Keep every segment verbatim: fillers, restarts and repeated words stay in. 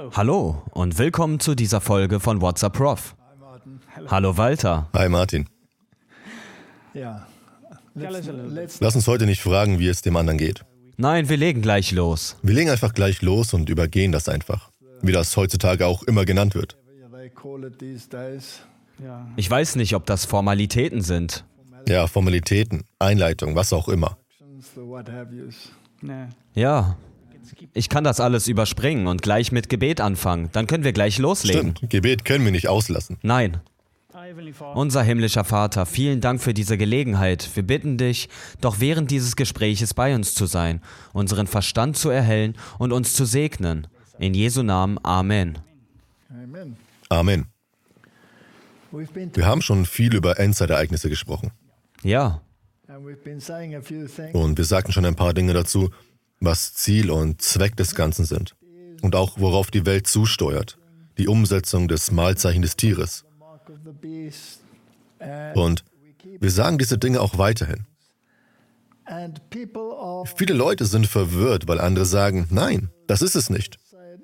Hallo und willkommen zu dieser Folge von What's Up Prof. Hallo Walter. Hi Martin. Ja. Lass uns heute nicht fragen, wie es dem anderen geht. Nein, wir legen gleich los. Wir legen einfach gleich los und übergehen das einfach. Wie das heutzutage auch immer genannt wird. Ich weiß nicht, ob das Formalitäten sind. Ja, Formalitäten, Einleitung, was auch immer. Ja, ich kann das alles überspringen und gleich mit Gebet anfangen. Dann können wir gleich loslegen. Stimmt, Gebet können wir nicht auslassen. Nein. Unser himmlischer Vater, vielen Dank für diese Gelegenheit. Wir bitten dich, doch während dieses Gespräches bei uns zu sein, unseren Verstand zu erhellen und uns zu segnen. In Jesu Namen, Amen. Amen. Wir haben schon viel über Endzeitereignisse gesprochen. Ja, Und wir sagten schon ein paar Dinge dazu, was Ziel und Zweck des Ganzen sind. Und auch, worauf die Welt zusteuert. Die Umsetzung des Mahlzeichen des Tieres. Und wir sagen diese Dinge auch weiterhin. Viele Leute sind verwirrt, weil andere sagen, nein, das ist es nicht.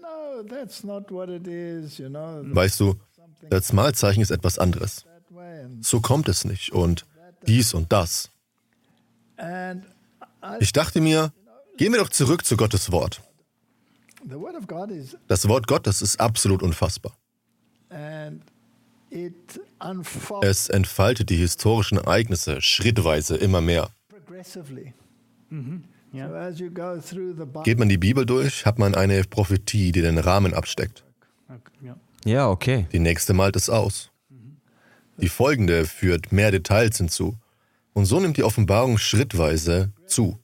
Weißt du, das Mahlzeichen ist etwas anderes. So kommt es nicht und dies und das. Ich dachte mir, gehen wir doch zurück zu Gottes Wort. Das Wort Gottes ist absolut unfassbar. Es entfaltet die historischen Ereignisse schrittweise immer mehr. Geht man die Bibel durch, hat man eine Prophetie, die den Rahmen absteckt. ja, okay. Die nächste malt es aus. Die folgende führt mehr Details hinzu. Und so nimmt die Offenbarung schrittweise zu.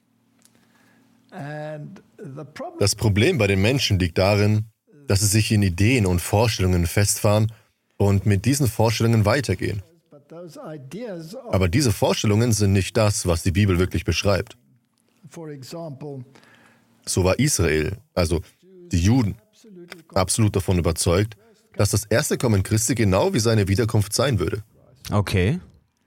Das Problem bei den Menschen liegt darin, dass sie sich in Ideen und Vorstellungen festfahren und mit diesen Vorstellungen weitergehen. Aber diese Vorstellungen sind nicht das, was die Bibel wirklich beschreibt. So war Israel, also die Juden, absolut davon überzeugt, dass das erste Kommen Christi genau wie seine Wiederkunft sein würde. Okay.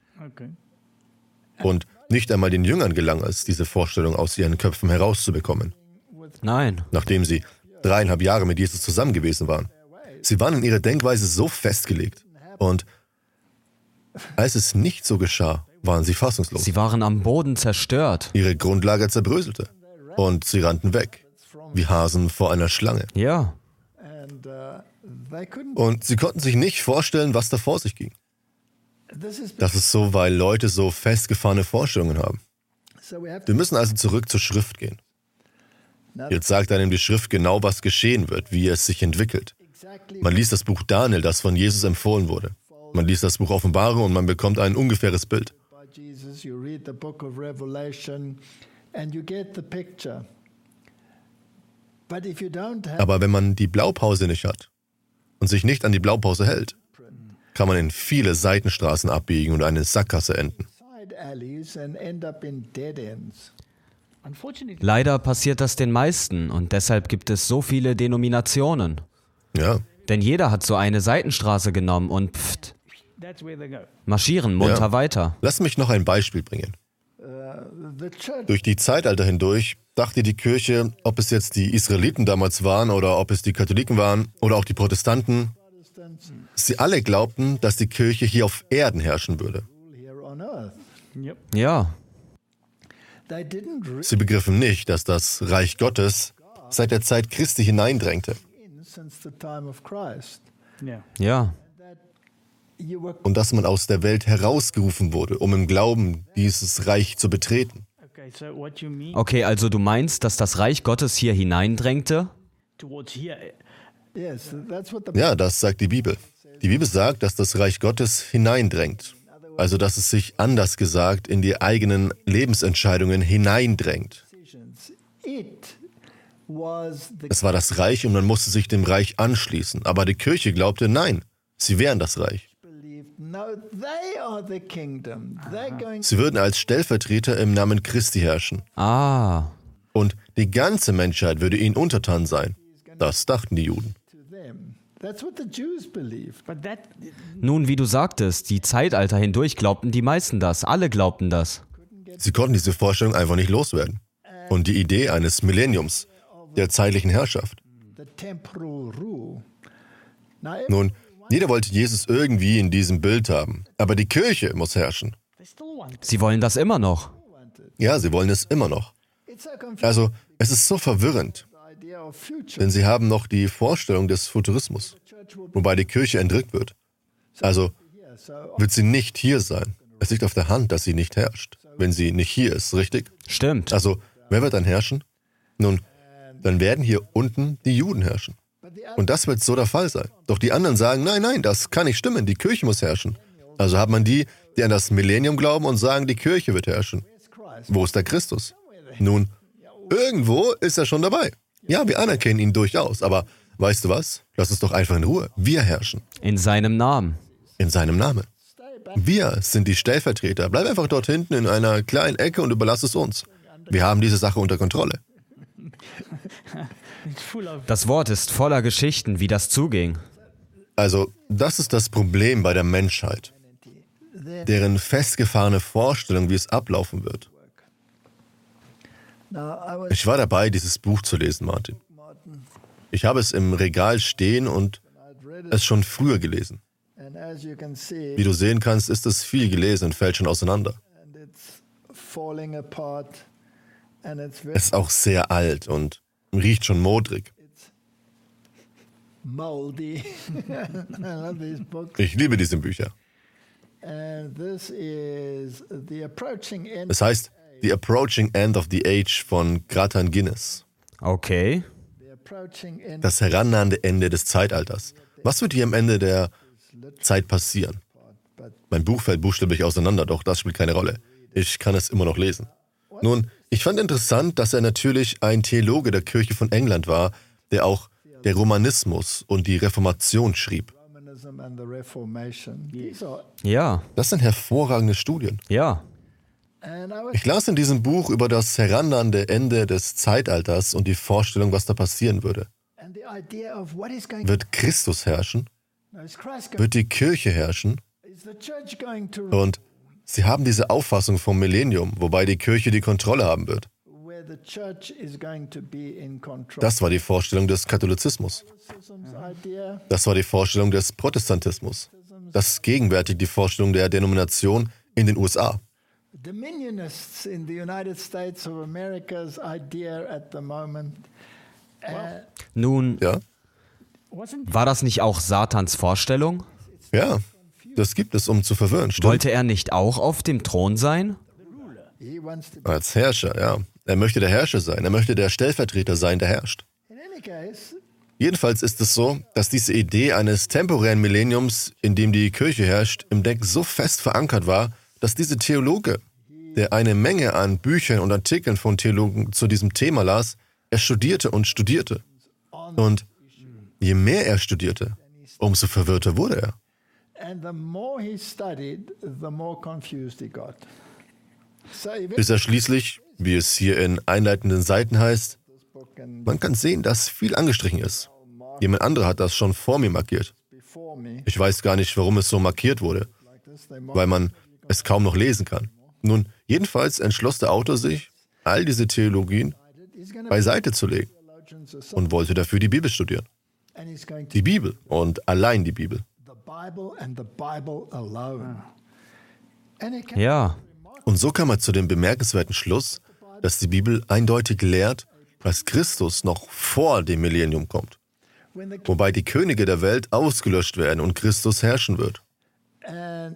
Und nicht einmal den Jüngern gelang es, diese Vorstellung aus ihren Köpfen herauszubekommen, Nein. nachdem sie dreieinhalb Jahre mit Jesus zusammen gewesen waren. Sie waren in ihrer Denkweise so festgelegt. Und als es nicht so geschah, waren sie fassungslos. Sie waren am Boden zerstört. Ihre Grundlage zerbröselte. Und sie rannten weg, wie Hasen vor einer Schlange. Ja. Und sie konnten sich nicht vorstellen, was da vor sich ging. Das ist so, weil Leute so festgefahrene Vorstellungen haben. Wir müssen also zurück zur Schrift gehen. Jetzt sagt einem die Schrift genau, was geschehen wird, wie es sich entwickelt. Man liest das Buch Daniel, das von Jesus empfohlen wurde. Man liest das Buch Offenbarung und man bekommt ein ungefähres Bild. Aber wenn man die Blaupause nicht hat und sich nicht an die Blaupause hält, kann man in viele Seitenstraßen abbiegen und eine Sackgasse enden. Leider passiert das den meisten und deshalb gibt es so viele Denominationen. Ja, Denn jeder hat so eine Seitenstraße genommen und pft, marschieren munter Ja. weiter. lass mich noch ein Beispiel bringen. Durch die Zeitalter hindurch dachte die Kirche, ob es jetzt die Israeliten damals waren oder ob es die Katholiken waren oder auch die Protestanten, sie alle glaubten, dass die Kirche hier auf Erden herrschen würde. Ja, Sie begriffen nicht, dass das Reich Gottes seit der Zeit Christi hineindrängte ja. und dass man aus der Welt herausgerufen wurde, um im Glauben dieses Reich zu betreten. Okay, also du meinst, dass das Reich Gottes hier hineindrängte? Ja, das sagt die Bibel. Die Bibel sagt, dass das Reich Gottes hineindrängt. Also, dass es sich, anders gesagt, in die eigenen Lebensentscheidungen hineindrängt. Es war das Reich und man musste sich dem Reich anschließen. Aber die Kirche glaubte, nein, sie wären das Reich. Sie würden als Stellvertreter im Namen Christi herrschen. Ah, Und die ganze Menschheit würde ihnen untertan sein. Das dachten die Juden. nun, wie du sagtest, die Zeitalter hindurch glaubten die meisten das. Alle glaubten das. Sie konnten diese Vorstellung einfach nicht loswerden. Und die Idee eines Millenniums, der zeitlichen Herrschaft, Nun, jeder wollte Jesus irgendwie in diesem Bild haben, aber die Kirche muss herrschen. Sie wollen das immer noch. Ja, sie wollen es immer noch. Also, es ist so verwirrend, denn sie haben noch die Vorstellung des Futurismus, wobei die Kirche entrückt wird. Also wird sie nicht hier sein. Es liegt auf der Hand, dass sie nicht herrscht, wenn sie nicht hier ist, richtig? Stimmt. Also, wer wird dann herrschen? Nun, dann werden hier unten die Juden herrschen. Und das wird so der Fall sein. Doch die anderen sagen, nein, nein, das kann nicht stimmen, die Kirche muss herrschen. Also hat man die, die an das Millennium glauben und sagen, die Kirche wird herrschen. Wo ist der Christus? Nun, irgendwo ist er schon dabei. Ja, wir anerkennen ihn durchaus, aber weißt du was? Lass uns doch einfach in Ruhe. Wir herrschen. In seinem Namen. In seinem Namen. Wir sind die Stellvertreter. Bleib einfach dort hinten in einer kleinen Ecke und überlass es uns. Wir haben diese Sache unter Kontrolle. Das Wort ist voller Geschichten, wie das zuging. Also, das ist das Problem bei der Menschheit. Deren festgefahrene Vorstellung, wie es ablaufen wird. Ich war dabei, dieses Buch zu lesen, Martin. Ich habe es im Regal stehen und es schon früher gelesen. Wie du sehen kannst, ist es viel gelesen und fällt schon auseinander. Es ist auch sehr alt und riecht schon modrig. Ich liebe diese Bücher. Es heißt The Approaching End of the Age von Gratan Guinness. Okay. Das herannahende Ende des Zeitalters. Was wird hier am Ende der Zeit passieren? Mein Buch fällt buchstäblich auseinander, doch das spielt keine Rolle. Ich kann es immer noch lesen. Nun, ich fand interessant, dass er natürlich ein Theologe der Kirche von England war, der auch der Romanismus und die Reformation schrieb. Ja. Das sind hervorragende Studien. Ja. Ich las in diesem Buch über das herannahende Ende des Zeitalters und die Vorstellung, was da passieren würde. Wird Christus herrschen? Wird die Kirche herrschen? Und sie haben diese Auffassung vom Millennium, wobei die Kirche die Kontrolle haben wird. Das war die Vorstellung des Katholizismus. Das war die Vorstellung des Protestantismus. Das ist gegenwärtig die Vorstellung der Denomination in den U S A. Dominionists in the United States of America's idea at the moment. Uh, Nun, Ja, war das nicht auch Satans Vorstellung? ja, das gibt es, um zu verwirren. Stimmt. Wollte er nicht auch auf dem Thron sein? he wants to. Als Herrscher, ja. Er möchte der Herrscher sein. Er möchte der Stellvertreter sein, der herrscht. In any case, Jedenfalls ist es so, dass diese Idee eines temporären Millenniums, in dem die Kirche herrscht, im Denken so fest verankert war, dass dieser Theologe, der eine Menge an Büchern und Artikeln von Theologen zu diesem Thema las, er studierte und studierte. Und je mehr er studierte, umso verwirrter wurde er. and the more he studied, the more confused he got. So Bis er schließlich, wie es hier in einleitenden Seiten heißt, eventually, man kann sehen, dass viel angestrichen ist. Jemand anderer hat das schon vor mir markiert. before me, Ich weiß gar nicht, warum es so markiert wurde, like this, they weil man es kaum noch lesen kann. Nun, jedenfalls entschloss der Autor sich, all diese Theologien he's going to beiseite zu legen theologians aside, und wollte dafür die Bibel studieren. and he's going to Die Bibel und allein die Bibel. the Bible and the Bible alone. And he can Ja. Und so kam er zu dem bemerkenswerten Schluss, dass die Bibel eindeutig lehrt, dass Christus noch vor dem Millennium kommt, when the wobei die Könige der Welt ausgelöscht werden und Christus herrschen wird. and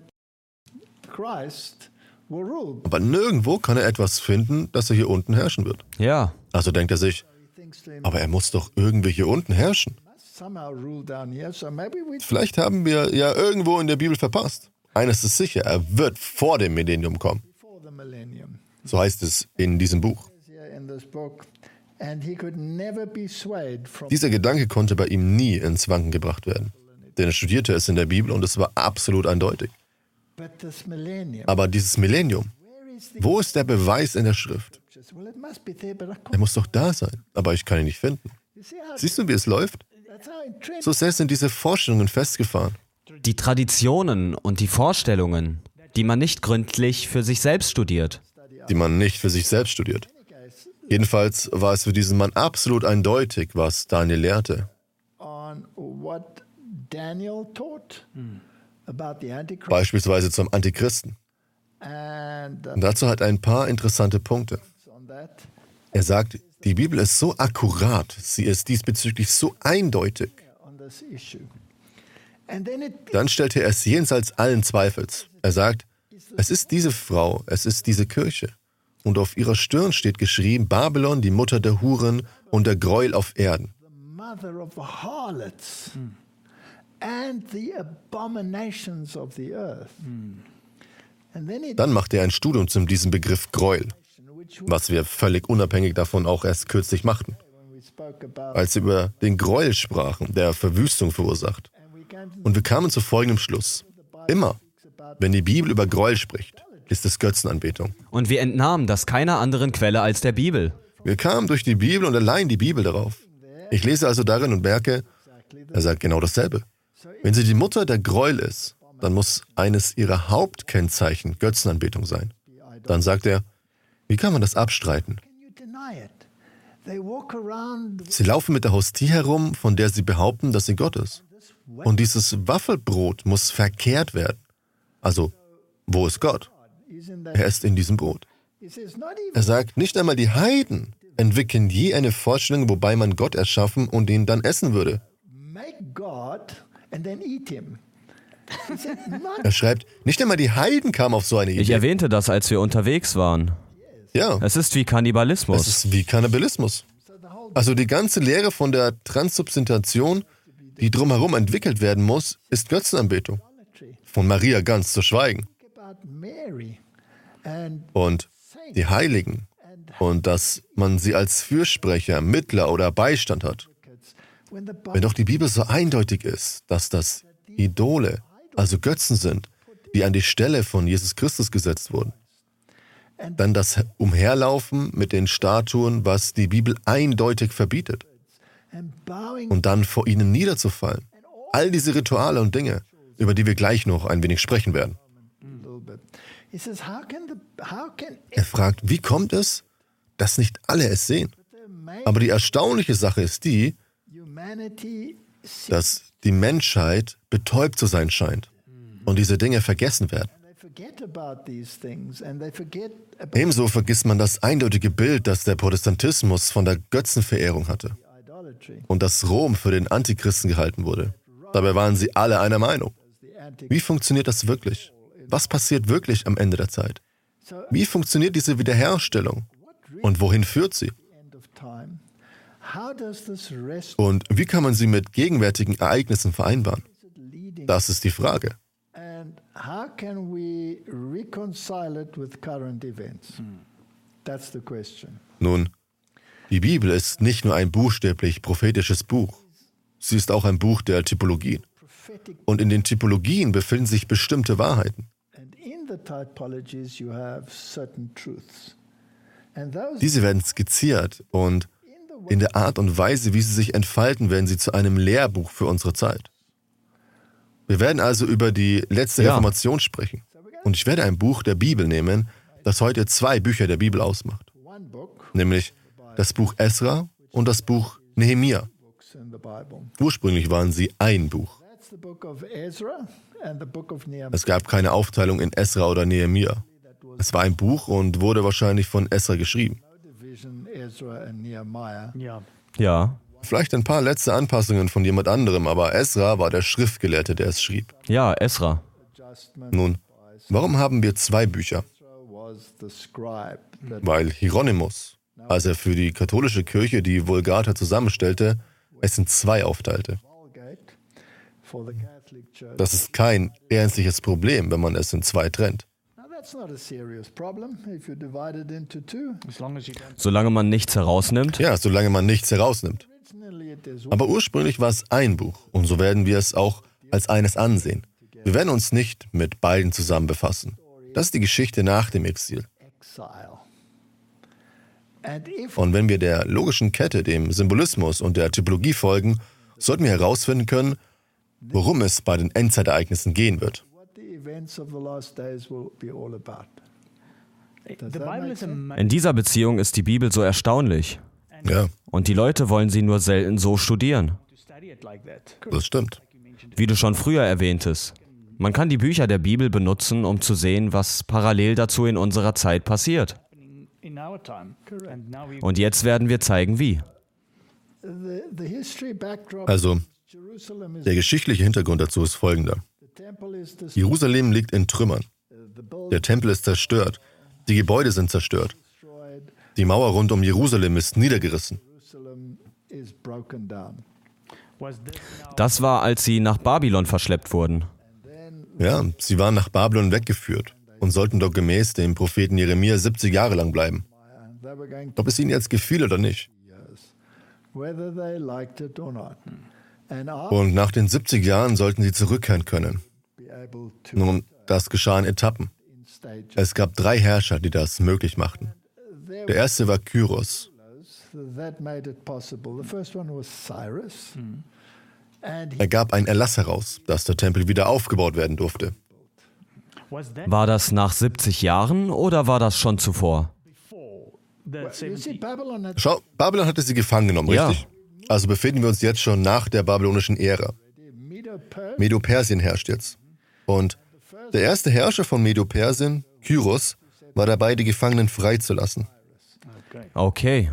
Christ will rule. Aber nirgendwo kann er etwas finden, dass er hier unten herrschen wird. Ja. Also denkt er sich, He thinks to him, aber er muss doch irgendwie hier unten herrschen. must somehow rule down here. So maybe we Vielleicht haben wir ja irgendwo in der Bibel verpasst. Eines ist sicher, er wird vor dem Millennium kommen. before the millennium. So heißt es in diesem Buch. Here in this book, and he could never be swayed from. Dieser Gedanke konnte bei ihm nie ins Wanken gebracht werden. Denn er studierte es in der Bibel und es war absolut eindeutig. But this millennium, Aber dieses Millennium, where is the? wo ist der Beweis in der Schrift? Well, it must be there, but I Er can't. muss doch da sein, aber ich kann ihn nicht finden. You see how Siehst du, wie es läuft? that's how entrenched. So sehr sind diese Vorstellungen festgefahren. Die Traditionen und die Vorstellungen, die man nicht gründlich für sich selbst studiert. Die man nicht für sich selbst studiert. Jedenfalls war es für diesen Mann absolut eindeutig, was Daniel lehrte. Beispielsweise zum Antichristen. Und dazu hat er ein paar interessante Punkte. Er sagt, die Bibel ist so akkurat, sie ist diesbezüglich so eindeutig. Dann stellt er es jenseits allen Zweifels. Er sagt, es ist diese Frau, es ist diese Kirche. Und auf ihrer Stirn steht geschrieben, Babylon, die Mutter der Huren und der Gräuel auf Erden. Dann macht er ein Studium zu diesem Begriff Gräuel, was wir völlig unabhängig davon auch erst kürzlich machten. Als wir über den Gräuel sprachen, der Verwüstung verursacht. Und wir kamen zu folgendem Schluss. Immer, wenn die Bibel über Gräuel spricht, ist es Götzenanbetung. Und wir entnahmen das keiner anderen Quelle als der Bibel. Wir kamen durch die Bibel und allein die Bibel darauf. Ich lese also darin und merke, er sagt genau dasselbe. Wenn sie die Mutter der Gräuel ist, dann muss eines ihrer Hauptkennzeichen Götzenanbetung sein. Dann sagt er, wie kann man das abstreiten? Sie laufen mit der Hostie herum, von der sie behaupten, dass sie Gott ist. Und dieses Waffelbrot muss verkehrt werden. Also, wo ist Gott? Er ist in diesem Brot. Er sagt, nicht einmal die Heiden entwickeln je eine Vorstellung, wobei man Gott erschaffen und ihn dann essen würde. Er schreibt, nicht einmal die Heiden kamen auf so eine Idee. Ich erwähnte das, als wir unterwegs waren. Ja. Es ist wie Kannibalismus. Es ist wie Kannibalismus. Also die ganze Lehre von der Transsubstantiation, die drumherum entwickelt werden muss, ist Götzenanbetung. Von Maria ganz zu schweigen. Und die Heiligen. Und dass man sie als Fürsprecher, Mittler oder Beistand hat. Wenn doch die Bibel so eindeutig ist, dass das Idole, also Götzen sind, die an die Stelle von Jesus Christus gesetzt wurden, dann das Umherlaufen mit den Statuen, was die Bibel eindeutig verbietet, und dann vor ihnen niederzufallen. All diese Rituale und Dinge, über die wir gleich noch ein wenig sprechen werden. Er fragt, wie kommt es, dass nicht alle es sehen? Aber die erstaunliche Sache ist die, dass die Menschheit betäubt zu sein scheint und diese Dinge vergessen werden. Ebenso vergisst man das eindeutige Bild, das der Protestantismus von der Götzenverehrung hatte und das Rom für den Antichristen gehalten wurde. Dabei waren sie alle einer Meinung. Wie funktioniert das wirklich? Was passiert wirklich am Ende der Zeit? Wie funktioniert diese Wiederherstellung? Und wohin führt sie? Und wie kann man sie mit gegenwärtigen Ereignissen vereinbaren? Das ist die Frage. Nun, die Bibel ist nicht nur ein buchstäblich prophetisches Buch. Sie ist auch ein Buch der Typologien. Und in den Typologien befinden sich bestimmte Wahrheiten. Diese werden skizziert und in der Art und Weise, wie sie sich entfalten, werden sie zu einem Lehrbuch für unsere Zeit. Wir werden also über die letzte Ja. Reformation sprechen. Und ich werde ein Buch der Bibel nehmen, das heute zwei Bücher der Bibel ausmacht. Nämlich das Buch Esra und das Buch Nehemia. Ursprünglich waren sie ein Buch. Es gab keine Aufteilung in Esra oder Nehemia. Es war ein Buch und wurde wahrscheinlich von Esra geschrieben. Ja, Vielleicht ein paar letzte Anpassungen von jemand anderem, aber Esra war der Schriftgelehrte, der es schrieb. ja, Esra. Nun, warum haben wir zwei Bücher? Weil Hieronymus, als er für die katholische Kirche die Vulgata zusammenstellte, es in zwei aufteilte. Das ist kein ernstliches Problem, wenn man es in zwei trennt. Solange man nichts herausnimmt. Ja, solange man nichts herausnimmt. Aber ursprünglich war es ein Buch und so werden wir es auch als eines ansehen. Wir werden uns nicht mit beiden zusammen befassen. Das ist die Geschichte nach dem Exil. Und wenn wir der logischen Kette, dem Symbolismus und der Typologie folgen, sollten wir herausfinden können, worum es bei den Endzeitereignissen gehen wird. In dieser Beziehung ist die Bibel so erstaunlich. Ja, Und die Leute wollen sie nur selten so studieren. das stimmt. Wie du schon früher erwähntest. Man kann die Bücher der Bibel benutzen, um zu sehen, was parallel dazu in unserer Zeit passiert. Und jetzt werden wir zeigen, wie. Also, der geschichtliche Hintergrund dazu ist folgender. Jerusalem liegt in Trümmern. Der Tempel ist zerstört. Die Gebäude sind zerstört. Die Mauer rund um Jerusalem ist niedergerissen. Das war, als sie nach Babylon verschleppt wurden. Ja, sie waren nach Babylon weggeführt und sollten dort gemäß dem Propheten Jeremia siebzig Jahre lang bleiben. Ob es ihnen jetzt gefiel oder nicht. Und nach den siebzig Jahren sollten sie zurückkehren können. Nun, das geschah in Etappen. Es gab drei Herrscher, die das möglich machten. Der erste war Kyros. Er gab einen Erlass heraus, dass der Tempel wieder aufgebaut werden durfte. War das nach siebzig Jahren oder war das schon zuvor? Schau, Babylon hatte sie gefangen genommen, Ja. richtig? Also befinden wir uns jetzt schon nach der babylonischen Ära. Medo-Persien herrscht jetzt. Und der erste Herrscher von Medo-Persien, Kyros, war dabei, die Gefangenen freizulassen. Okay.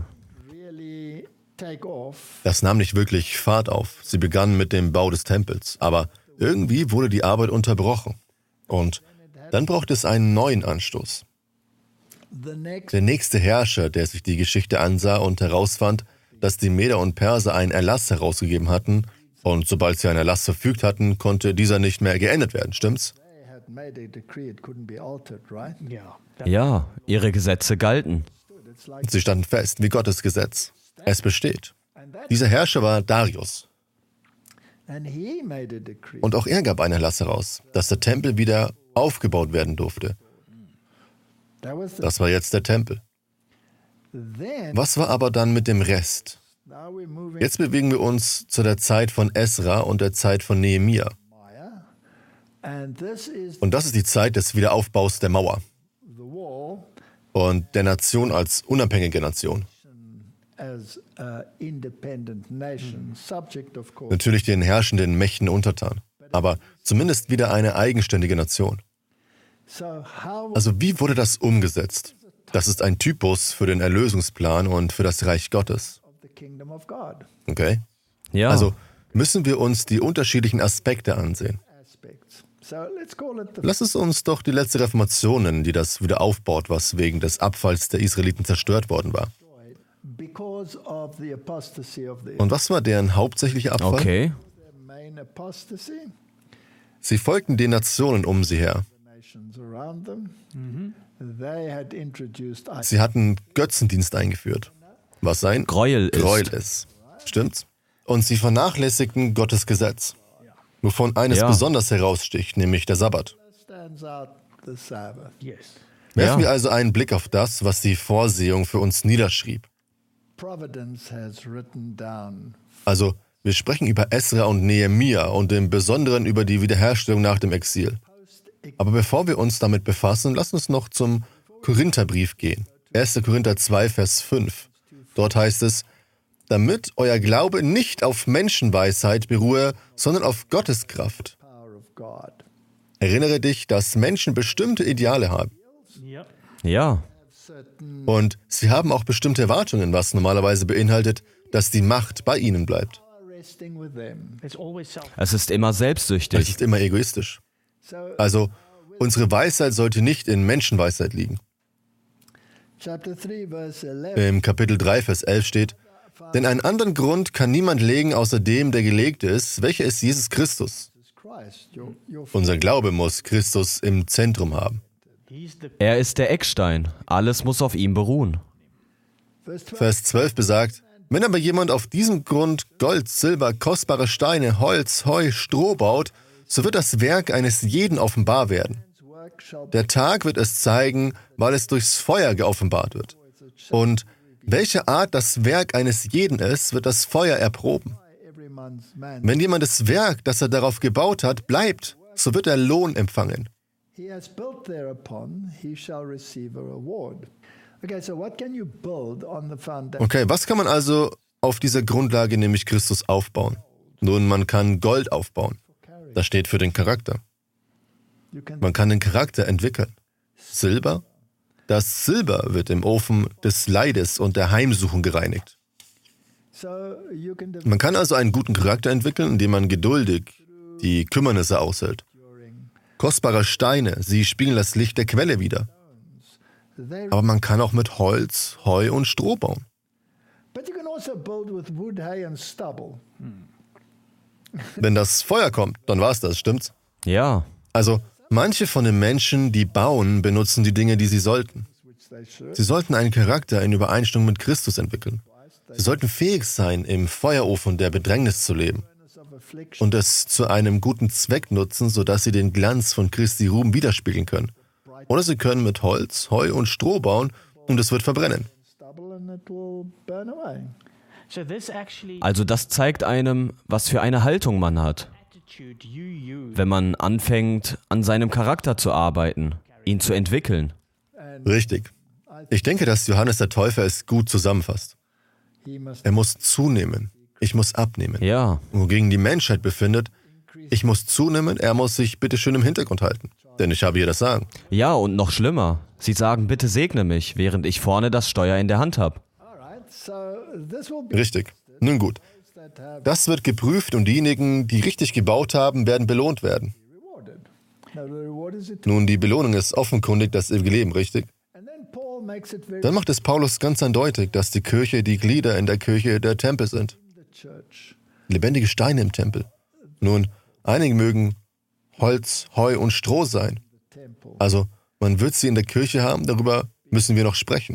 Das nahm nicht wirklich Fahrt auf. Sie begannen mit dem Bau des Tempels. Aber irgendwie wurde die Arbeit unterbrochen. Und dann brauchte es einen neuen Anstoß. Der nächste Herrscher, der sich die Geschichte ansah und herausfand, dass die Meder und Perser einen Erlass herausgegeben hatten, und sobald sie einen Erlass verfügt hatten, konnte dieser nicht mehr geändert werden, stimmt's? Ja, ihre Gesetze galten. Sie standen fest, wie Gottes Gesetz. Es besteht. Dieser Herrscher war Darius. Und auch er gab einen Erlass heraus, dass der Tempel wieder aufgebaut werden durfte. Das war jetzt der Tempel. Was war aber dann mit dem Rest? Jetzt bewegen wir uns zu der Zeit von Esra und der Zeit von Nehemia. Und das ist die Zeit des Wiederaufbaus der Mauer und der Nation als unabhängige Nation. Natürlich den herrschenden Mächten untertan, aber zumindest wieder eine eigenständige Nation. Also wie wurde das umgesetzt? Das ist ein Typus für den Erlösungsplan und für das Reich Gottes. Okay? Ja. Also müssen wir uns die unterschiedlichen Aspekte ansehen. Lass es uns doch die letzte Reformation nennen, die das wieder aufbaut, was wegen des Abfalls der Israeliten zerstört worden war. Und was war deren hauptsächlicher Abfall? Okay. Sie folgten den Nationen um sie her. Sie hatten Götzendienst eingeführt, was ein Gräuel ist. Gräuel ist. Stimmt's? Und sie vernachlässigten Gottes Gesetz, wovon eines Ja. besonders heraussticht, nämlich der Sabbat. Werfen Ja. wir also einen Blick auf das, was die Vorsehung für uns niederschrieb. Also, wir sprechen über Esra und Nehemia und im Besonderen über die Wiederherstellung nach dem Exil. Aber bevor wir uns damit befassen, lasst uns noch zum Korintherbrief gehen. erster Korinther zwei, Vers fünf. Dort heißt es, damit euer Glaube nicht auf Menschenweisheit beruhe, sondern auf Gottes Kraft. Erinnere dich, dass Menschen bestimmte Ideale haben. Ja. Und sie haben auch bestimmte Erwartungen, was normalerweise beinhaltet, dass die Macht bei ihnen bleibt. Es ist immer Es selbstsüchtig. ist immer egoistisch. Also, unsere Weisheit sollte nicht in Menschenweisheit liegen. Im Kapitel drei, Vers elf steht, denn einen anderen Grund kann niemand legen, außer dem, der gelegt ist, welcher ist Jesus Christus. Unser Glaube muss Christus im Zentrum haben. Er ist der Eckstein. Alles muss auf ihm beruhen. Vers zwölf besagt, wenn aber jemand auf diesem Grund Gold, Silber, kostbare Steine, Holz, Heu, Stroh baut, so wird das Werk eines jeden offenbar werden. Der Tag wird es zeigen, weil es durchs Feuer geoffenbart wird. Und welche Art das Werk eines jeden ist, wird das Feuer erproben. Wenn jemandes Werk, das er darauf gebaut hat, bleibt, so wird er Lohn empfangen. he has built thereupon, he shall receive a reward. Okay, so what can you build on the foundation? Okay, was kann man also auf dieser Grundlage, nämlich Christus, aufbauen? Nun, man kann Gold aufbauen. Das steht für den Charakter. Man kann den Charakter entwickeln. Silber? Das Silber wird im Ofen des Leides und der Heimsuchung gereinigt. Man kann also einen guten Charakter entwickeln, indem man geduldig die Kümmernisse aushält. Kostbare Steine, sie spiegeln das Licht der Quelle wider. Aber man kann auch mit Holz, Heu und Stroh bauen. Wenn das Feuer kommt, dann war's das, stimmt's? Ja. Also, manche von den Menschen, die bauen, benutzen die Dinge, die sie sollten. Sie sollten einen Charakter in Übereinstimmung mit Christus entwickeln. Sie sollten fähig sein, im Feuerofen der Bedrängnis zu leben und es zu einem guten Zweck nutzen, sodass sie den Glanz von Christi Ruhm widerspiegeln können. Oder sie können mit Holz, Heu und Stroh bauen und es wird verbrennen. Also das zeigt einem, was für eine Haltung man hat. Wenn man anfängt, an seinem Charakter zu arbeiten, ihn zu entwickeln. Richtig. Ich denke, dass Johannes der Täufer es gut zusammenfasst. Er muss zunehmen, ich muss abnehmen. Ja. Wogegen die Menschheit befindet, ich muss zunehmen, er muss sich bitte schön im Hintergrund halten. Denn ich habe hier das Sagen. Ja, und noch schlimmer. Sie sagen, bitte segne mich, während ich vorne das Steuer in der Hand habe. Richtig. Nun gut. Das wird geprüft und diejenigen, die richtig gebaut haben, werden belohnt werden. Nun, die Belohnung ist offenkundig das ewige Leben, richtig? Dann macht es Paulus ganz eindeutig, dass die Kirche, die Glieder in der Kirche der Tempel sind. Lebendige Steine im Tempel. Nun, einige mögen Holz, Heu und Stroh sein. Also, man wird sie in der Kirche haben, darüber müssen wir noch sprechen.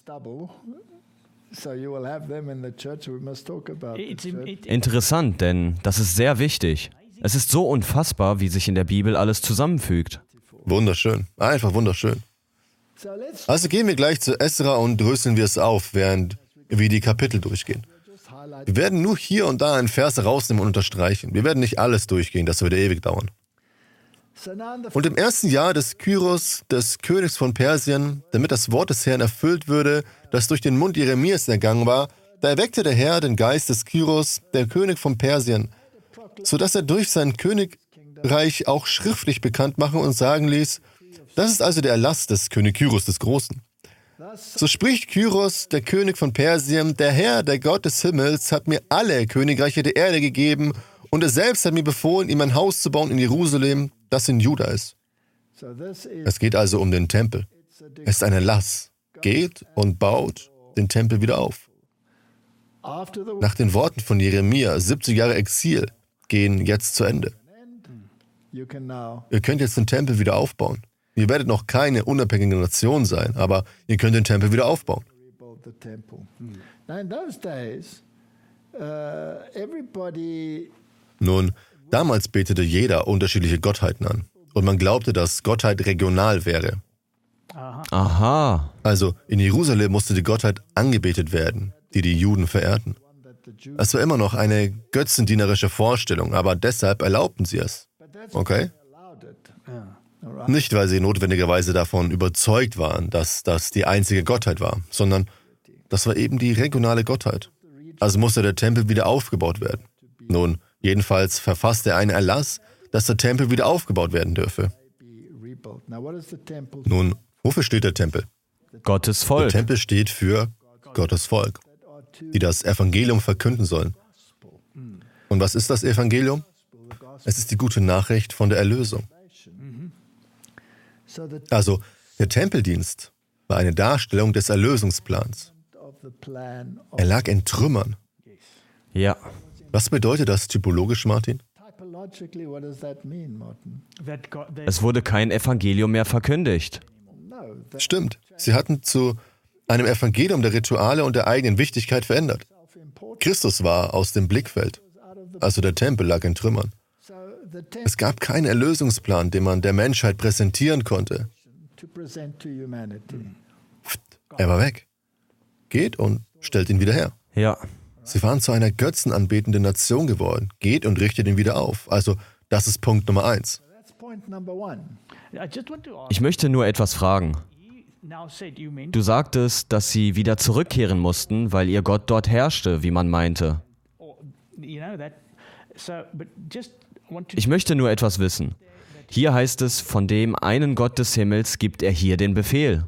Interessant, denn das ist sehr wichtig. Es ist so unfassbar, wie sich in der Bibel alles zusammenfügt. Wunderschön, einfach wunderschön. Also gehen wir gleich zu Esra und dröseln wir es auf, während wir die Kapitel durchgehen. Wir werden nur hier und da einen Vers rausnehmen und unterstreichen. Wir werden nicht alles durchgehen, das würde ewig dauern. Und im ersten Jahr des Kyros, des Königs von Persien, damit das Wort des Herrn erfüllt würde, das durch den Mund Jeremias ergangen war, da erweckte der Herr den Geist des Kyros, der König von Persien, sodass er durch sein Königreich auch schriftlich bekannt machen und sagen ließ, das ist also der Erlass des König Kyros des Großen. So spricht Kyros, der König von Persien, der Herr, der Gott des Himmels, hat mir alle Königreiche der Erde gegeben und er selbst hat mir befohlen, ihm ein Haus zu bauen in Jerusalem, das in Juda ist. Es geht also um den Tempel. Es ist ein Erlass. Geht und baut den Tempel wieder auf. Nach den Worten von Jeremia, siebzig Jahre Exil gehen jetzt zu Ende. Ihr könnt jetzt den Tempel wieder aufbauen. Ihr werdet noch keine unabhängige Nation sein, aber ihr könnt den Tempel wieder aufbauen. Nun, damals betete jeder unterschiedliche Gottheiten an. Und man glaubte, dass Gottheit regional wäre. Aha. Also in Jerusalem musste die Gottheit angebetet werden, die die Juden verehrten. Es war immer noch eine götzendienerische Vorstellung, aber deshalb erlaubten sie es. Okay? Nicht, weil sie notwendigerweise davon überzeugt waren, dass das die einzige Gottheit war, sondern das war eben die regionale Gottheit. Also musste der Tempel wieder aufgebaut werden. Nun, jedenfalls verfasste er einen Erlass, dass der Tempel wieder aufgebaut werden dürfe. Nun, wofür steht der Tempel? Gottes Volk. Der Tempel steht für Gottes Volk, die das Evangelium verkünden sollen. Und was ist das Evangelium? Es ist die gute Nachricht von der Erlösung. Also, der Tempeldienst war eine Darstellung des Erlösungsplans. Er lag in Trümmern. Ja. Was bedeutet das typologisch, Martin? Es wurde kein Evangelium mehr verkündigt. Stimmt. Sie hatten zu einem Evangelium der Rituale und der eigenen Wichtigkeit verändert. Christus war aus dem Blickfeld. Also der Tempel lag in Trümmern. Es gab keinen Erlösungsplan, den man der Menschheit präsentieren konnte. Er war weg. Geht und stellt ihn wieder her. Ja. Sie waren zu einer götzenanbetenden Nation geworden. Geht und richtet ihn wieder auf. Also, das ist Punkt Nummer eins. Ich möchte nur etwas fragen. Du sagtest, dass sie wieder zurückkehren mussten, weil ihr Gott dort herrschte, wie man meinte. Ich möchte nur etwas wissen. Hier heißt es, von dem einen Gott des Himmels gibt er hier den Befehl.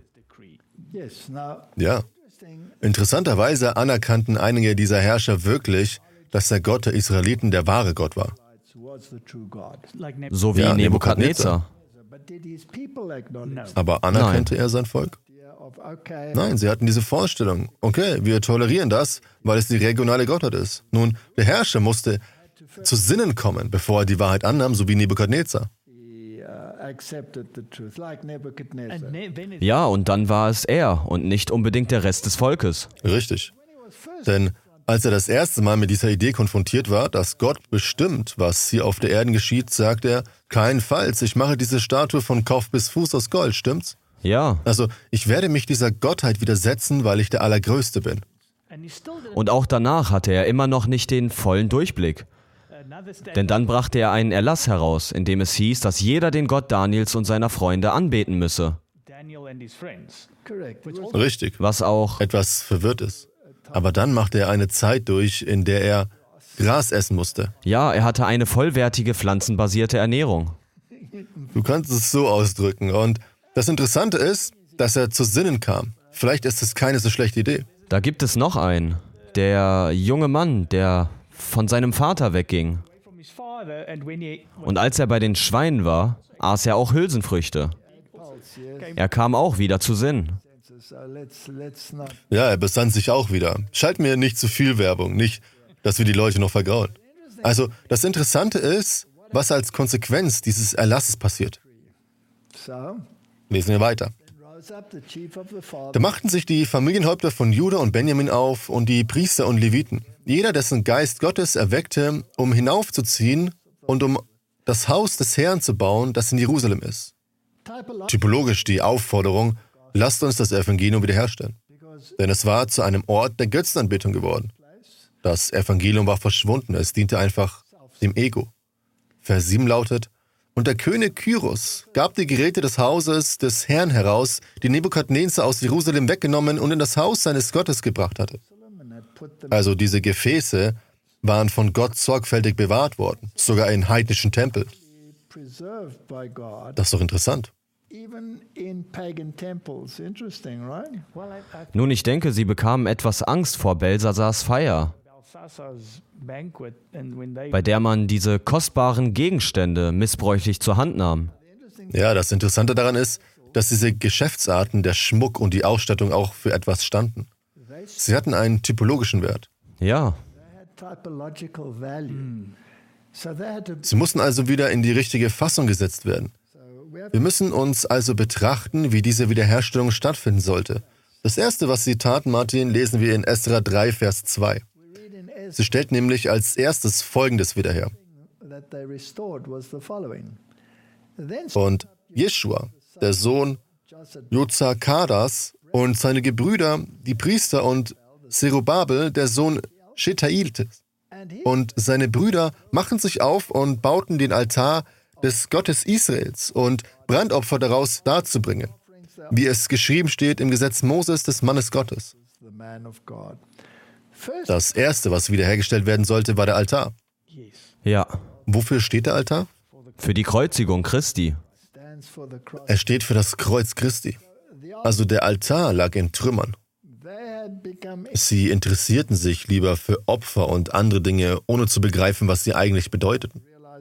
Ja. Interessanterweise anerkannten einige dieser Herrscher wirklich, dass der Gott der Israeliten der wahre Gott war. So wie Ja, Nebukadnezar. Aber anerkannte Nein. er sein Volk? Nein, sie hatten diese Vorstellung. Okay, wir tolerieren das, weil es die regionale Gottheit ist. Nun, der Herrscher musste zu Sinnen kommen, bevor er die Wahrheit annahm, so wie Nebukadnezar. Ja, und dann war es er und nicht unbedingt der Rest des Volkes. Richtig. Denn als er das erste Mal mit dieser Idee konfrontiert war, dass Gott bestimmt, was hier auf der Erde geschieht, sagt er, keinenfalls, ich mache diese Statue von Kopf bis Fuß aus Gold, stimmt's? Ja, Also, ich werde mich dieser Gottheit widersetzen, weil ich der Allergrößte bin. und auch danach hatte er immer noch nicht den vollen Durchblick. Denn dann brachte er einen Erlass heraus, in dem es hieß, dass jeder den Gott Daniels und seiner Freunde anbeten müsse. Richtig. Was auch, Etwas verwirrt ist. Aber dann machte er eine Zeit durch, in der er Gras essen musste. ja, er hatte eine vollwertige pflanzenbasierte Ernährung. Du kannst es so ausdrücken. Und das Interessante ist, dass er zu Sinnen kam. Vielleicht ist es keine so schlechte Idee. Da gibt es noch einen, der junge Mann, der von seinem Vater wegging. Und als er bei den Schweinen war, aß er auch Hülsenfrüchte. Er kam auch wieder zu Sinn. Ja, er besann sich auch wieder. Schalt mir nicht zu viel Werbung, nicht, dass wir die Leute noch vergraulen. Also, das Interessante ist, was als Konsequenz dieses Erlasses passiert. Lesen wir weiter. Da machten sich die Familienhäupter von Juda und Benjamin auf und die Priester und Leviten, jeder, dessen Geist Gottes erweckte, um hinaufzuziehen und um das Haus des Herrn zu bauen, das in Jerusalem ist. Typologisch die Aufforderung, lasst uns das Evangelium wiederherstellen. Denn es war zu einem Ort der Götzenanbetung geworden. Das Evangelium war verschwunden, es diente einfach dem Ego. Vers sieben lautet, und der König Kyros gab die Geräte des Hauses des Herrn heraus, die Nebukadnezar aus Jerusalem weggenommen und in das Haus seines Gottes gebracht hatte. Also diese Gefäße waren von Gott sorgfältig bewahrt worden, sogar in heidnischen Tempeln. Das ist doch interessant. Nun, ich denke, sie bekamen etwas Angst vor Belsasars Feier, bei der man diese kostbaren Gegenstände missbräuchlich zur Hand nahm. Ja, das Interessante daran ist, dass diese Geschäftsarten, der Schmuck und die Ausstattung auch für etwas standen. Sie hatten einen typologischen Wert. Ja, Sie mussten also wieder in die richtige Fassung gesetzt werden. Wir müssen uns also betrachten, wie diese Wiederherstellung stattfinden sollte. Das erste, was sie taten, Martin, lesen wir in Esra drei, Vers zwei. Sie stellten nämlich als erstes Folgendes wieder her. Und Jeschua, der Sohn Jozakadas und seine Gebrüder, die Priester und Zerubabel, der Sohn Shetailtes, und seine Brüder machten sich auf und bauten den Altar des Gottes Israels und Brandopfer daraus darzubringen, wie es geschrieben steht im Gesetz Moses des Mannes Gottes. Das Erste, was wiederhergestellt werden sollte, war der Altar. ja, Wofür steht der Altar? für die Kreuzigung Christi. Er steht für das Kreuz Christi. Also der Altar lag in Trümmern. Sie interessierten sich lieber für Opfer und andere Dinge, ohne zu begreifen, was sie eigentlich bedeuteten.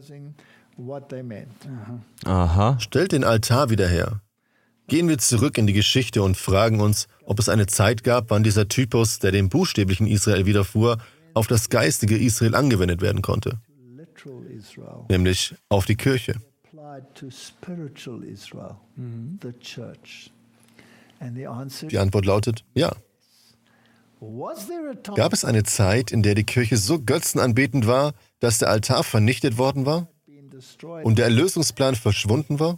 Aha, Stellt den Altar wieder her. Gehen wir zurück in die Geschichte und fragen uns, ob es eine Zeit gab, wann dieser Typus, der dem buchstäblichen Israel widerfuhr, auf das geistige Israel angewendet werden konnte. Nämlich auf die Kirche. Die Antwort lautet ja. Gab es eine Zeit, in der die Kirche so götzenanbetend war, dass der Altar vernichtet worden war und der Erlösungsplan verschwunden war?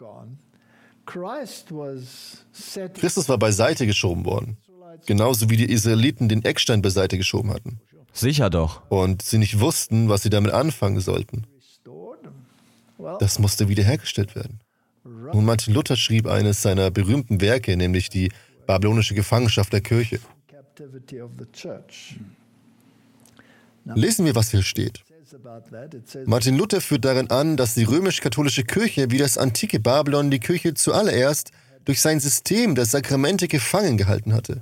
Christus war beiseite geschoben worden, genauso wie die Israeliten den Eckstein beiseite geschoben hatten sicher doch. und sie nicht wussten, was sie damit anfangen sollten. Das musste wiederhergestellt werden. Und Martin Luther schrieb eines seiner berühmten Werke, nämlich die babylonische Gefangenschaft der Kirche. Lesen wir, was hier steht. Martin Luther führt darin an, dass die römisch-katholische Kirche wie das antike Babylon die Kirche zuallererst durch sein System der Sakramente gefangen gehalten hatte.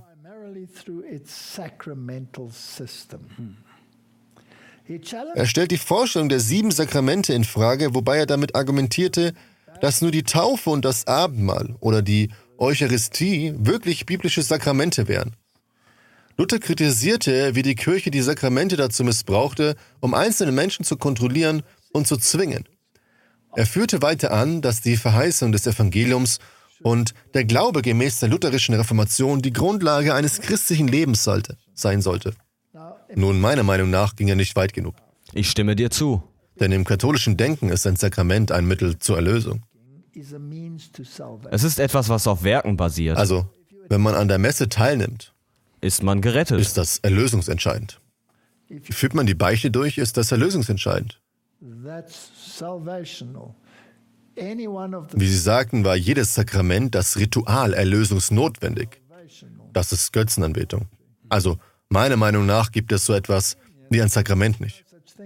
Er stellt die Vorstellung der sieben Sakramente in Frage, wobei er damit argumentierte, dass nur die Taufe und das Abendmahl oder die Eucharistie wirklich biblische Sakramente wären. Luther kritisierte, wie die Kirche die Sakramente dazu missbrauchte, um einzelne Menschen zu kontrollieren und zu zwingen. Er führte weiter an, dass die Verheißung des Evangeliums und der Glaube gemäß der lutherischen Reformation die Grundlage eines christlichen Lebens sollte, sein sollte. Nun, meiner Meinung nach ging er nicht weit genug. Ich stimme dir zu. Denn im katholischen Denken ist ein Sakrament ein Mittel zur Erlösung. Es ist etwas, was auf Werken basiert. Also, wenn man an der Messe teilnimmt, ist man gerettet. Ist das erlösungsentscheidend. Führt man die Beichte durch, ist das erlösungsentscheidend. Wie Sie sagten, war jedes Sakrament, das Ritual, erlösungsnotwendig. Das ist Götzenanbetung. Also, meiner Meinung nach gibt es so etwas wie ein Sakrament nicht.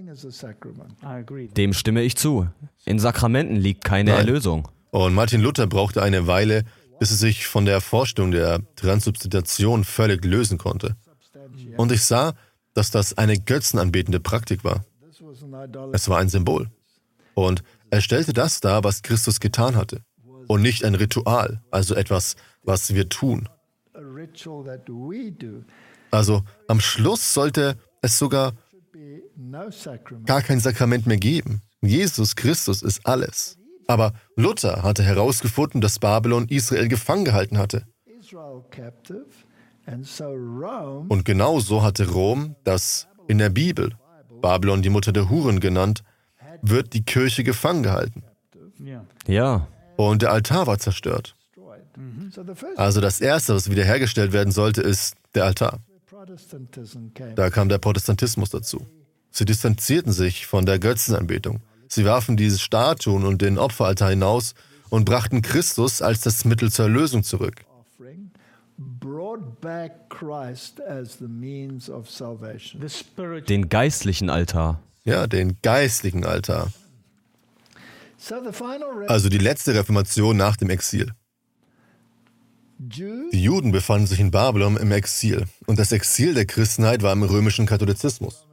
Dem stimme ich zu. In Sakramenten liegt keine Nein. Erlösung. Und Martin Luther brauchte eine Weile, bis er sich von der Vorstellung der Transsubstantiation völlig lösen konnte. Und ich sah, dass das eine götzenanbetende Praktik war. Es war ein Symbol. Und er stellte das dar, was Christus getan hatte. Und nicht ein Ritual, also etwas, was wir tun. Also am Schluss sollte es sogar gar kein Sakrament mehr geben. Jesus Christus ist alles. Aber Luther hatte herausgefunden, dass Babylon Israel gefangen gehalten hatte. Und genauso hatte Rom, das in der Bibel, Babylon die Mutter der Huren genannt, wird die Kirche gefangen gehalten. Ja. Und der Altar war zerstört. Also das Erste, was wiederhergestellt werden sollte, ist der Altar. Da kam der Protestantismus dazu. Sie distanzierten sich von der Götzenanbetung. Sie warfen diese Statuen und den Opferaltar hinaus und brachten Christus als das Mittel zur Erlösung zurück. Den geistlichen Altar. Ja, den geistlichen Altar. Also die letzte Reformation nach dem Exil. Die Juden befanden sich in Babylon im Exil und das Exil der Christenheit war im römischen Katholizismus.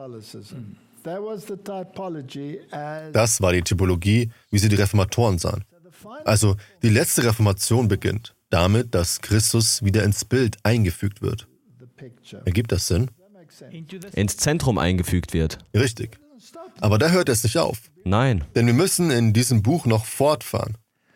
Das war die Typologie, wie sie die Reformatoren sahen. Also die letzte Reformation beginnt damit, dass Christus wieder ins Bild eingefügt wird. Ergibt das Sinn? Ins Zentrum eingefügt wird. Richtig. Aber da hört es nicht auf. Nein. Denn wir müssen in diesem Buch noch fortfahren.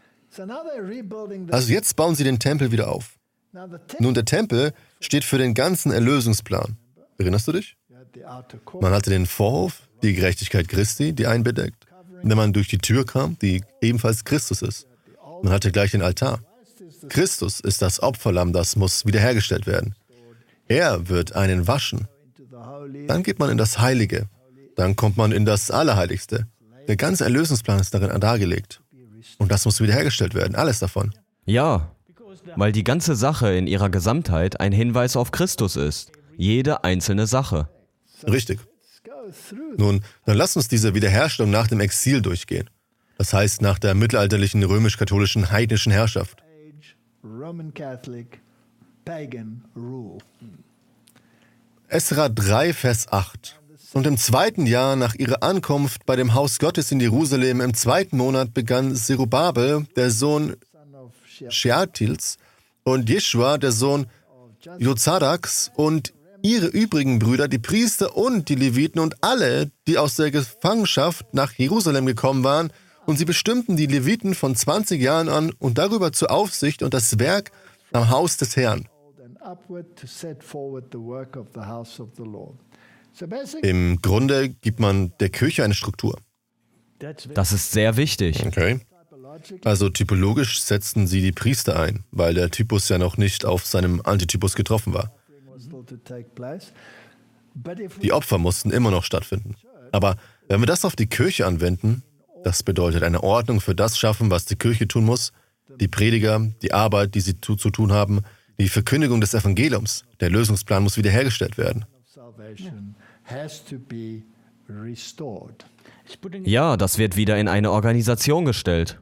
Also jetzt bauen sie den Tempel wieder auf. Nun, der Tempel steht für den ganzen Erlösungsplan. Erinnerst du dich? Man hatte den Vorhof, die Gerechtigkeit Christi, die einbedeckt. Wenn man durch die Tür kam, die ebenfalls Christus ist. Man hatte gleich den Altar. Christus ist das Opferlamm, das muss wiederhergestellt werden. Er wird einen waschen. Dann geht man in das Heilige. Dann kommt man in das Allerheiligste. Der ganze Erlösungsplan ist darin dargelegt. Und das muss wiederhergestellt werden, alles davon. Ja, weil die ganze Sache in ihrer Gesamtheit ein Hinweis auf Christus ist. Jede einzelne Sache. Richtig. Nun, dann lass uns diese Wiederherstellung nach dem Exil durchgehen. Das heißt, nach der mittelalterlichen römisch-katholischen heidnischen Herrschaft. Esra drei, Vers acht. Und im zweiten Jahr nach ihrer Ankunft bei dem Haus Gottes in Jerusalem, im zweiten Monat, begann Zerubabel, der Sohn Shealtiels, und Jeschua, der Sohn Jozadaks, und ihre übrigen Brüder, die Priester und die Leviten und alle, die aus der Gefangenschaft nach Jerusalem gekommen waren, und sie bestimmten die Leviten von zwanzig Jahren an und darüber zur Aufsicht und das Werk am Haus des Herrn. Im Grunde gibt man der Kirche eine Struktur. Das ist sehr wichtig. Okay. Also typologisch setzten sie die Priester ein, weil der Typus ja noch nicht auf seinem Antitypus getroffen war. Die Opfer mussten immer noch stattfinden. Aber wenn wir das auf die Kirche anwenden, Das bedeutet eine Ordnung für das schaffen, was die Kirche tun muss, die Prediger, die Arbeit, die sie zu, zu tun haben, die Verkündigung des Evangeliums. Der Lösungsplan muss wiederhergestellt werden. Ja, das wird wieder in eine Organisation gestellt.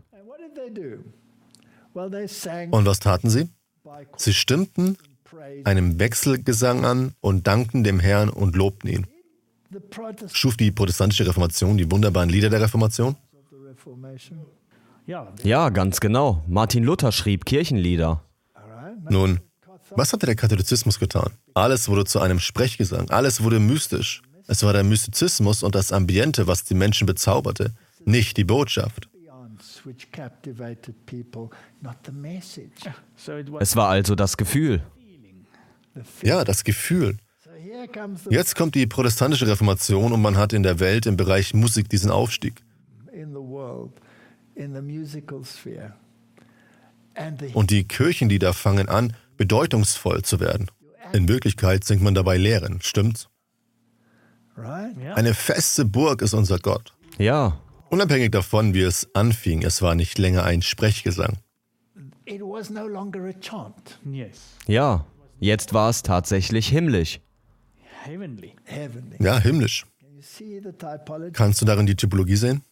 Und was taten sie? Sie stimmten einem Wechselgesang an und dankten dem Herrn und lobten ihn. Schuf die protestantische Reformation die wunderbaren Lieder der Reformation? Ja, ganz genau. Martin Luther schrieb Kirchenlieder. Nun, was hatte der Katholizismus getan? Alles wurde zu einem Sprechgesang, alles wurde mystisch. Es war der Mystizismus und das Ambiente, was die Menschen bezauberte, nicht die Botschaft. Es war also das Gefühl. Ja, das Gefühl. Jetzt kommt die protestantische Reformation und man hat in der Welt im Bereich Musik diesen Aufstieg. Und die Kirchenlieder fangen an, bedeutungsvoll zu werden. In Wirklichkeit singt man dabei Lehren, stimmt's? Eine feste Burg ist unser Gott. Ja. Unabhängig davon, wie es anfing, es war nicht länger ein Sprechgesang. Ja, jetzt war es tatsächlich himmlisch. Ja, himmlisch. Kannst du darin die Typologie sehen?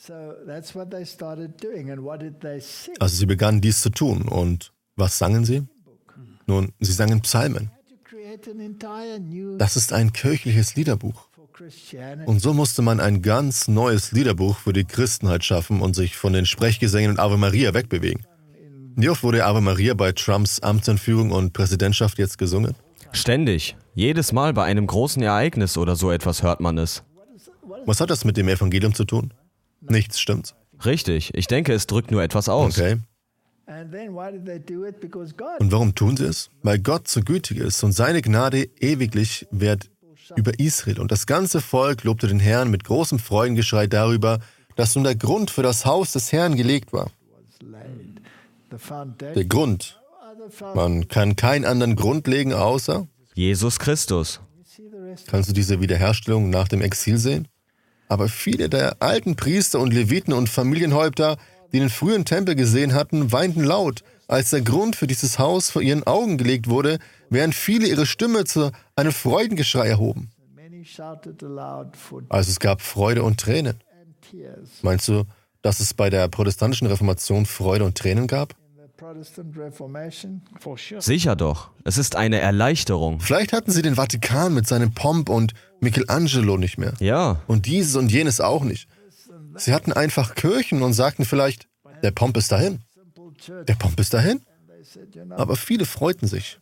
Also sie begannen dies zu tun. Und was sangen sie? Nun, sie sangen Psalmen. Das ist ein kirchliches Liederbuch. Und so musste man ein ganz neues Liederbuch für die Christenheit schaffen und sich von den Sprechgesängen und Ave Maria wegbewegen. Wie oft wurde Ave Maria bei Trumps Amtseinführung und Präsidentschaft jetzt gesungen? Ständig. Jedes Mal bei einem großen Ereignis oder so etwas hört man es. Was hat das mit dem Evangelium zu tun? Nichts, stimmt's? Richtig. Ich denke, es drückt nur etwas aus. Okay. Und warum tun sie es? Weil Gott so gütig ist und seine Gnade ewiglich währt über Israel. Und das ganze Volk lobte den Herrn mit großem Freudengeschrei darüber, dass nun der Grund für das Haus des Herrn gelegt war. Der Grund. Man kann keinen anderen Grund legen, außer Jesus Christus. Kannst du diese Wiederherstellung nach dem Exil sehen? Aber viele der alten Priester und Leviten und Familienhäupter, die den frühen Tempel gesehen hatten, weinten laut, als der Grund für dieses Haus vor ihren Augen gelegt wurde, während viele ihre Stimme zu einem Freudengeschrei erhoben. Also es gab Freude und Tränen. Meinst du, dass es bei der protestantischen Reformation Freude und Tränen gab? Sicher doch. Es ist eine Erleichterung. Vielleicht hatten sie den Vatikan mit seinem Pomp und Michelangelo nicht mehr. Ja. Und dieses und jenes auch nicht. Sie hatten einfach Kirchen und sagten vielleicht, der Pomp ist dahin. Der Pomp ist dahin? Aber viele freuten sich.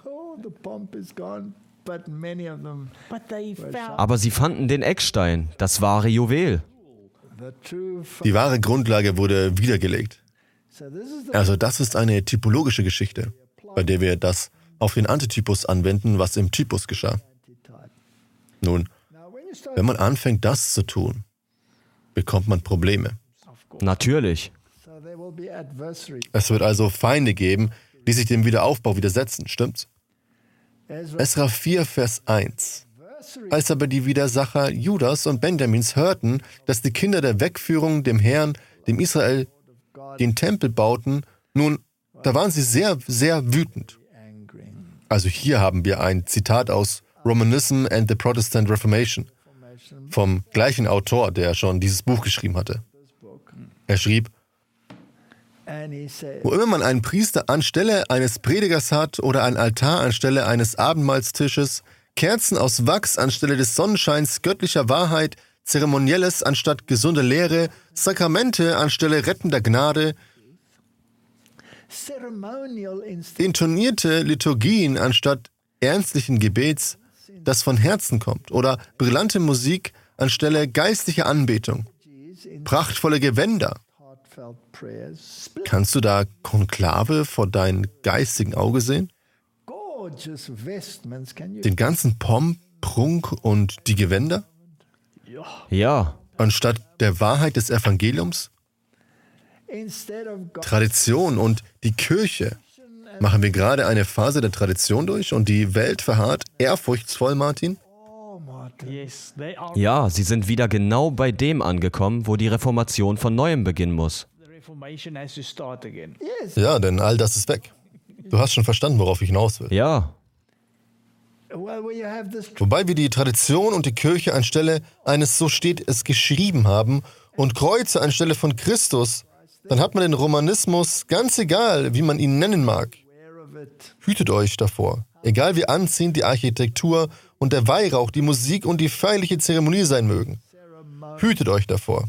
Aber sie fanden den Eckstein, das wahre Juwel. Die wahre Grundlage wurde wiedergelegt. Also das ist eine typologische Geschichte, bei der wir das auf den Antitypus anwenden, was im Typus geschah. Nun, wenn man anfängt, das zu tun, bekommt man Probleme. Natürlich. Es wird also Feinde geben, die sich dem Wiederaufbau widersetzen, stimmt's? Esra vier, Vers eins. Als aber die Widersacher Judas und Benjamins hörten, dass die Kinder der Wegführung dem Herrn, dem Israel, den Tempel bauten, nun, da waren sie sehr, sehr wütend. Also hier haben wir ein Zitat aus Romanism and the Protestant Reformation vom gleichen Autor, der schon dieses Buch geschrieben hatte. Er schrieb, wo immer man einen Priester anstelle eines Predigers hat oder ein Altar anstelle eines Abendmahlstisches, Kerzen aus Wachs anstelle des Sonnenscheins göttlicher Wahrheit, Zeremonielles anstatt gesunder Lehre, Sakramente anstelle rettender Gnade, intonierte Liturgien anstatt ernstlichen Gebets, das von Herzen kommt, oder brillante Musik anstelle geistlicher Anbetung, prachtvolle Gewänder. Kannst du da Konklave vor deinem geistigen Auge sehen? Den ganzen Pomp, Prunk und die Gewänder? Ja. Anstatt der Wahrheit des Evangeliums? Tradition und die Kirche. Machen wir gerade eine Phase der Tradition durch und die Welt verharrt ehrfurchtsvoll, Martin? Ja, sie sind wieder genau bei dem angekommen, wo die Reformation von Neuem beginnen muss. Ja, denn all das ist weg. Du hast schon verstanden, worauf ich hinaus will. Ja. Wobei wir die Tradition und die Kirche anstelle eines "so steht es geschrieben" haben und Kreuze anstelle von Christus, dann hat man den Romanismus, ganz egal, wie man ihn nennen mag. Hütet euch davor. Egal wie anziehend die Architektur und der Weihrauch, die Musik und die feierliche Zeremonie sein mögen. Hütet euch davor.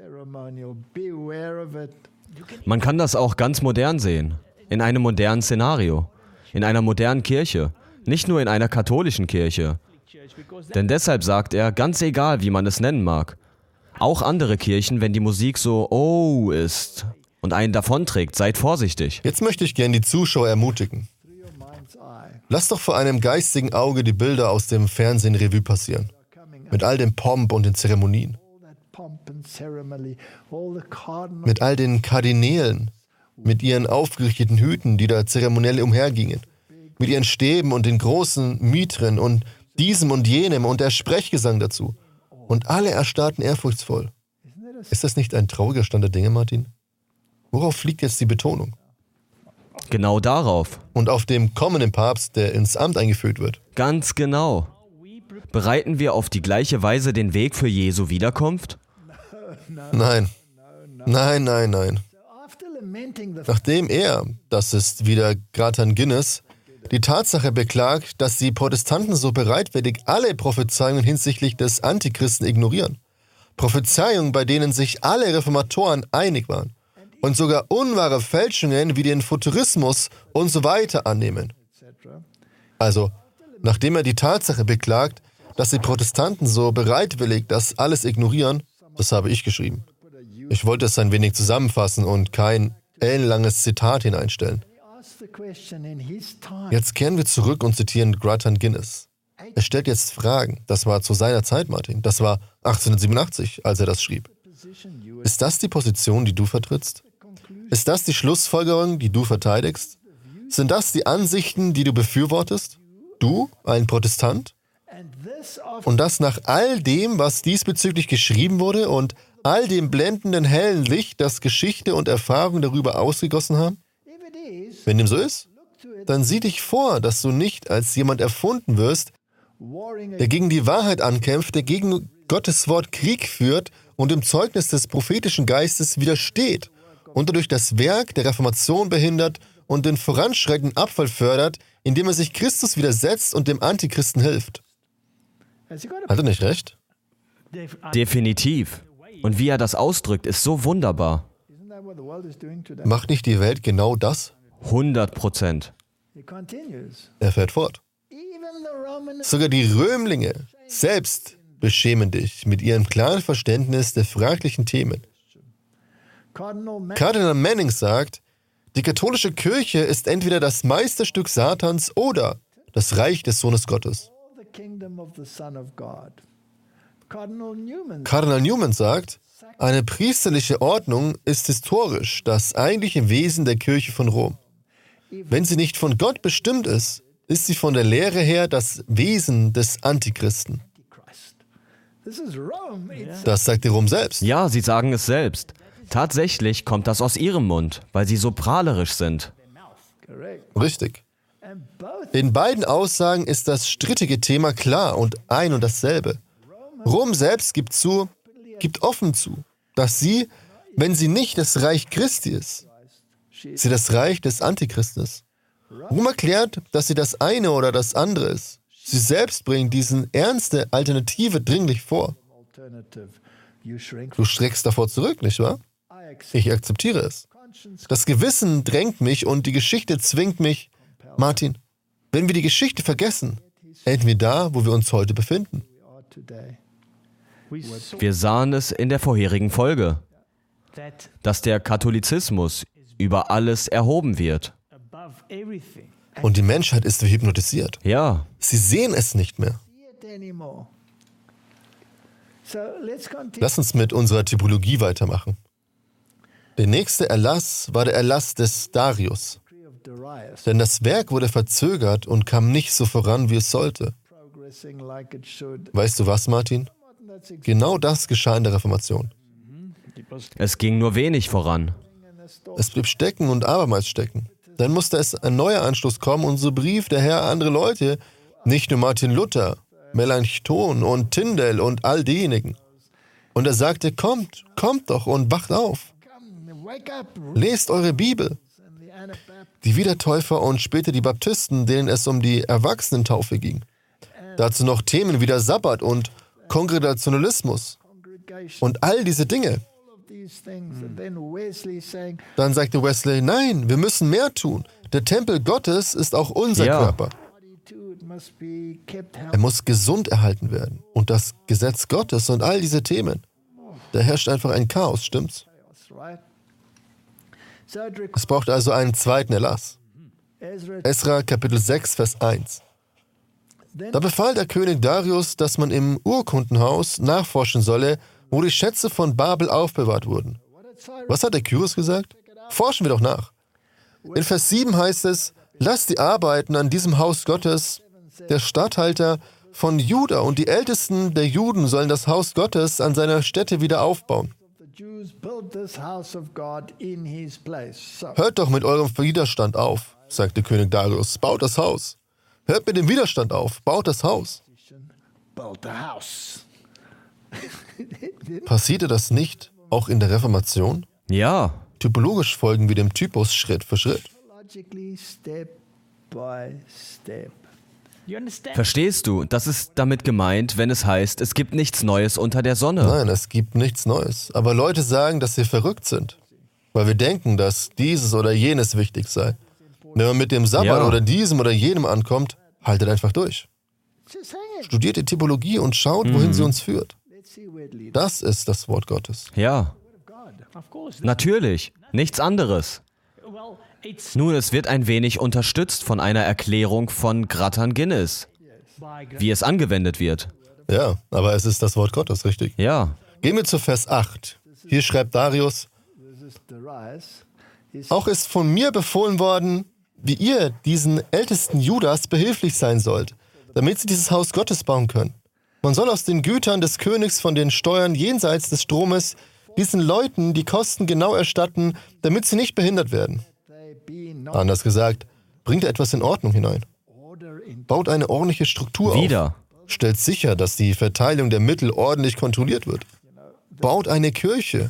Man kann das auch ganz modern sehen. In einem modernen Szenario. In einer modernen Kirche. Nicht nur in einer katholischen Kirche. Denn deshalb sagt er, ganz egal, wie man es nennen mag. Auch andere Kirchen, wenn die Musik so oh ist und einen davonträgt, seid vorsichtig. Jetzt möchte ich gerne die Zuschauer ermutigen. Lasst doch vor einem geistigen Auge die Bilder aus dem Fernsehen Revue passieren. Mit all dem Pomp und den Zeremonien. Mit all den Kardinälen, mit ihren aufgerichteten Hüten, die da zeremoniell umhergingen. Mit ihren Stäben und den großen Mitren und diesem und jenem und der Sprechgesang dazu. Und alle erstarrten ehrfurchtsvoll. Ist das nicht ein trauriger Stand der Dinge, Martin? Worauf liegt jetzt die Betonung? Genau darauf. Und auf dem kommenden Papst, der ins Amt eingeführt wird. Ganz genau. Bereiten wir auf die gleiche Weise den Weg für Jesu Wiederkunft? Nein. Nein, nein, nein. Nachdem er, das ist wieder Gratan Guinness, die Tatsache beklagt, dass die Protestanten so bereitwillig alle Prophezeiungen hinsichtlich des Antichristen ignorieren. Prophezeiungen, bei denen sich alle Reformatoren einig waren. Und sogar unwahre Fälschungen wie den Futurismus und so weiter annehmen. Also, nachdem er die Tatsache beklagt, dass die Protestanten so bereitwillig das alles ignorieren, das habe ich geschrieben. Ich wollte es ein wenig zusammenfassen und kein ellenlanges Zitat hineinstellen. Jetzt kehren wir zurück und zitieren Gratan Guinness. Er stellt jetzt Fragen. Das war zu seiner Zeit, Martin. Das war achtzehnhundertsiebenundachtzig, als er das schrieb. Ist das die Position, die du vertrittst? Ist das die Schlussfolgerung, die du verteidigst? Sind das die Ansichten, die du befürwortest? Du, ein Protestant? Und das nach all dem, was diesbezüglich geschrieben wurde und all dem blendenden hellen Licht, das Geschichte und Erfahrung darüber ausgegossen haben? Wenn dem so ist, dann sieh dich vor, dass du nicht als jemand erfunden wirst, der gegen die Wahrheit ankämpft, der gegen Gottes Wort Krieg führt und dem Zeugnis des prophetischen Geistes widersteht und dadurch das Werk der Reformation behindert und den voranschreitenden Abfall fördert, indem er sich Christus widersetzt und dem Antichristen hilft. Hat er nicht recht? Definitiv. Und wie er das ausdrückt, ist so wunderbar. Macht nicht die Welt genau das? hundert Prozent. Er fährt fort. Sogar die Römlinge selbst beschämen dich mit ihrem klaren Verständnis der fraglichen Themen. Kardinal Manning sagt, die katholische Kirche ist entweder das Meisterstück Satans oder das Reich des Sohnes Gottes. Kardinal Newman sagt, eine priesterliche Ordnung ist historisch das eigentliche Wesen der Kirche von Rom. Wenn sie nicht von Gott bestimmt ist, ist sie von der Lehre her das Wesen des Antichristen. Das sagt die Rom selbst. Ja, sie sagen es selbst. Tatsächlich kommt das aus ihrem Mund, weil sie so prahlerisch sind. Richtig. In beiden Aussagen ist das strittige Thema klar und ein und dasselbe. Rom selbst gibt zu, gibt offen zu, dass sie, wenn sie nicht das Reich Christi ist, sie das Reich des Antichristen ist. Rom erklärt, dass sie das eine oder das andere ist. Sie selbst bringt diesen ernste Alternative dringlich vor. Du schreckst davor zurück, nicht wahr? Ich akzeptiere es. Das Gewissen drängt mich und die Geschichte zwingt mich. Martin, wenn wir die Geschichte vergessen, enden wir da, wo wir uns heute befinden. Wir sahen es in der vorherigen Folge, dass der Katholizismus über alles erhoben wird. Und die Menschheit ist hypnotisiert. Ja. Sie sehen es nicht mehr. Lass uns mit unserer Typologie weitermachen. Der nächste Erlass war der Erlass des Darius. Denn das Werk wurde verzögert und kam nicht so voran, wie es sollte. Weißt du was, Martin? Genau das geschah in der Reformation. Es ging nur wenig voran. Es blieb stecken und abermals stecken. Dann musste es ein neuer Anstoß kommen und so berief der Herr andere Leute, nicht nur Martin Luther, Melanchthon und Tyndale und all diejenigen. Und er sagte, kommt, kommt doch und wacht auf. Lest eure Bibel. Die Wiedertäufer und später die Baptisten, denen es um die Erwachsenentaufe ging. Dazu noch Themen wie der Sabbat und Kongregationalismus und all diese Dinge. Dann sagte Wesley, nein, wir müssen mehr tun. Der Tempel Gottes ist auch unser Ja. Körper. Er muss gesund erhalten werden. Und das Gesetz Gottes und all diese Themen. Da herrscht einfach ein Chaos, stimmt's? Es braucht also einen zweiten Erlass. Esra Kapitel sechs, Vers eins. Da befahl der König Darius, dass man im Urkundenhaus nachforschen solle, wo die Schätze von Babel aufbewahrt wurden. Was hat der Kyros gesagt? Forschen wir doch nach. In Vers sieben heißt es, lasst die Arbeiten an diesem Haus Gottes, der Statthalter von Juda und die Ältesten der Juden sollen das Haus Gottes an seiner Stätte wieder aufbauen. Hört doch mit eurem Widerstand auf, sagte König Darius, baut das Haus. Hört mit dem Widerstand auf, baut das Haus. Passierte das nicht auch in der Reformation? Ja. Typologisch folgen wir dem Typus Schritt für Schritt. Verstehst du, das ist damit gemeint, wenn es heißt, es gibt nichts Neues unter der Sonne. Nein, es gibt nichts Neues. Aber Leute sagen, dass wir verrückt sind, weil wir denken, dass dieses oder jenes wichtig sei. Wenn man mit dem Sabbat Ja. oder diesem oder jenem ankommt, haltet einfach durch. Studiert die Typologie und schaut, wohin Mhm. sie uns führt. Das ist das Wort Gottes. Ja. Natürlich. Nichts anderes. Nun, es wird ein wenig unterstützt von einer Erklärung von Grattan Guinness, wie es angewendet wird. Ja, aber es ist das Wort Gottes, richtig? Ja. Gehen wir zu Vers acht. Hier schreibt Darius, auch ist von mir befohlen worden, wie ihr diesen Ältesten Judas behilflich sein sollt, damit sie dieses Haus Gottes bauen können. Man soll aus den Gütern des Königs von den Steuern jenseits des Stromes diesen Leuten die Kosten genau erstatten, damit sie nicht behindert werden. Anders gesagt, bringt etwas in Ordnung hinein. Baut eine ordentliche Struktur Wieder. auf. Stellt sicher, dass die Verteilung der Mittel ordentlich kontrolliert wird. Baut eine Kirche.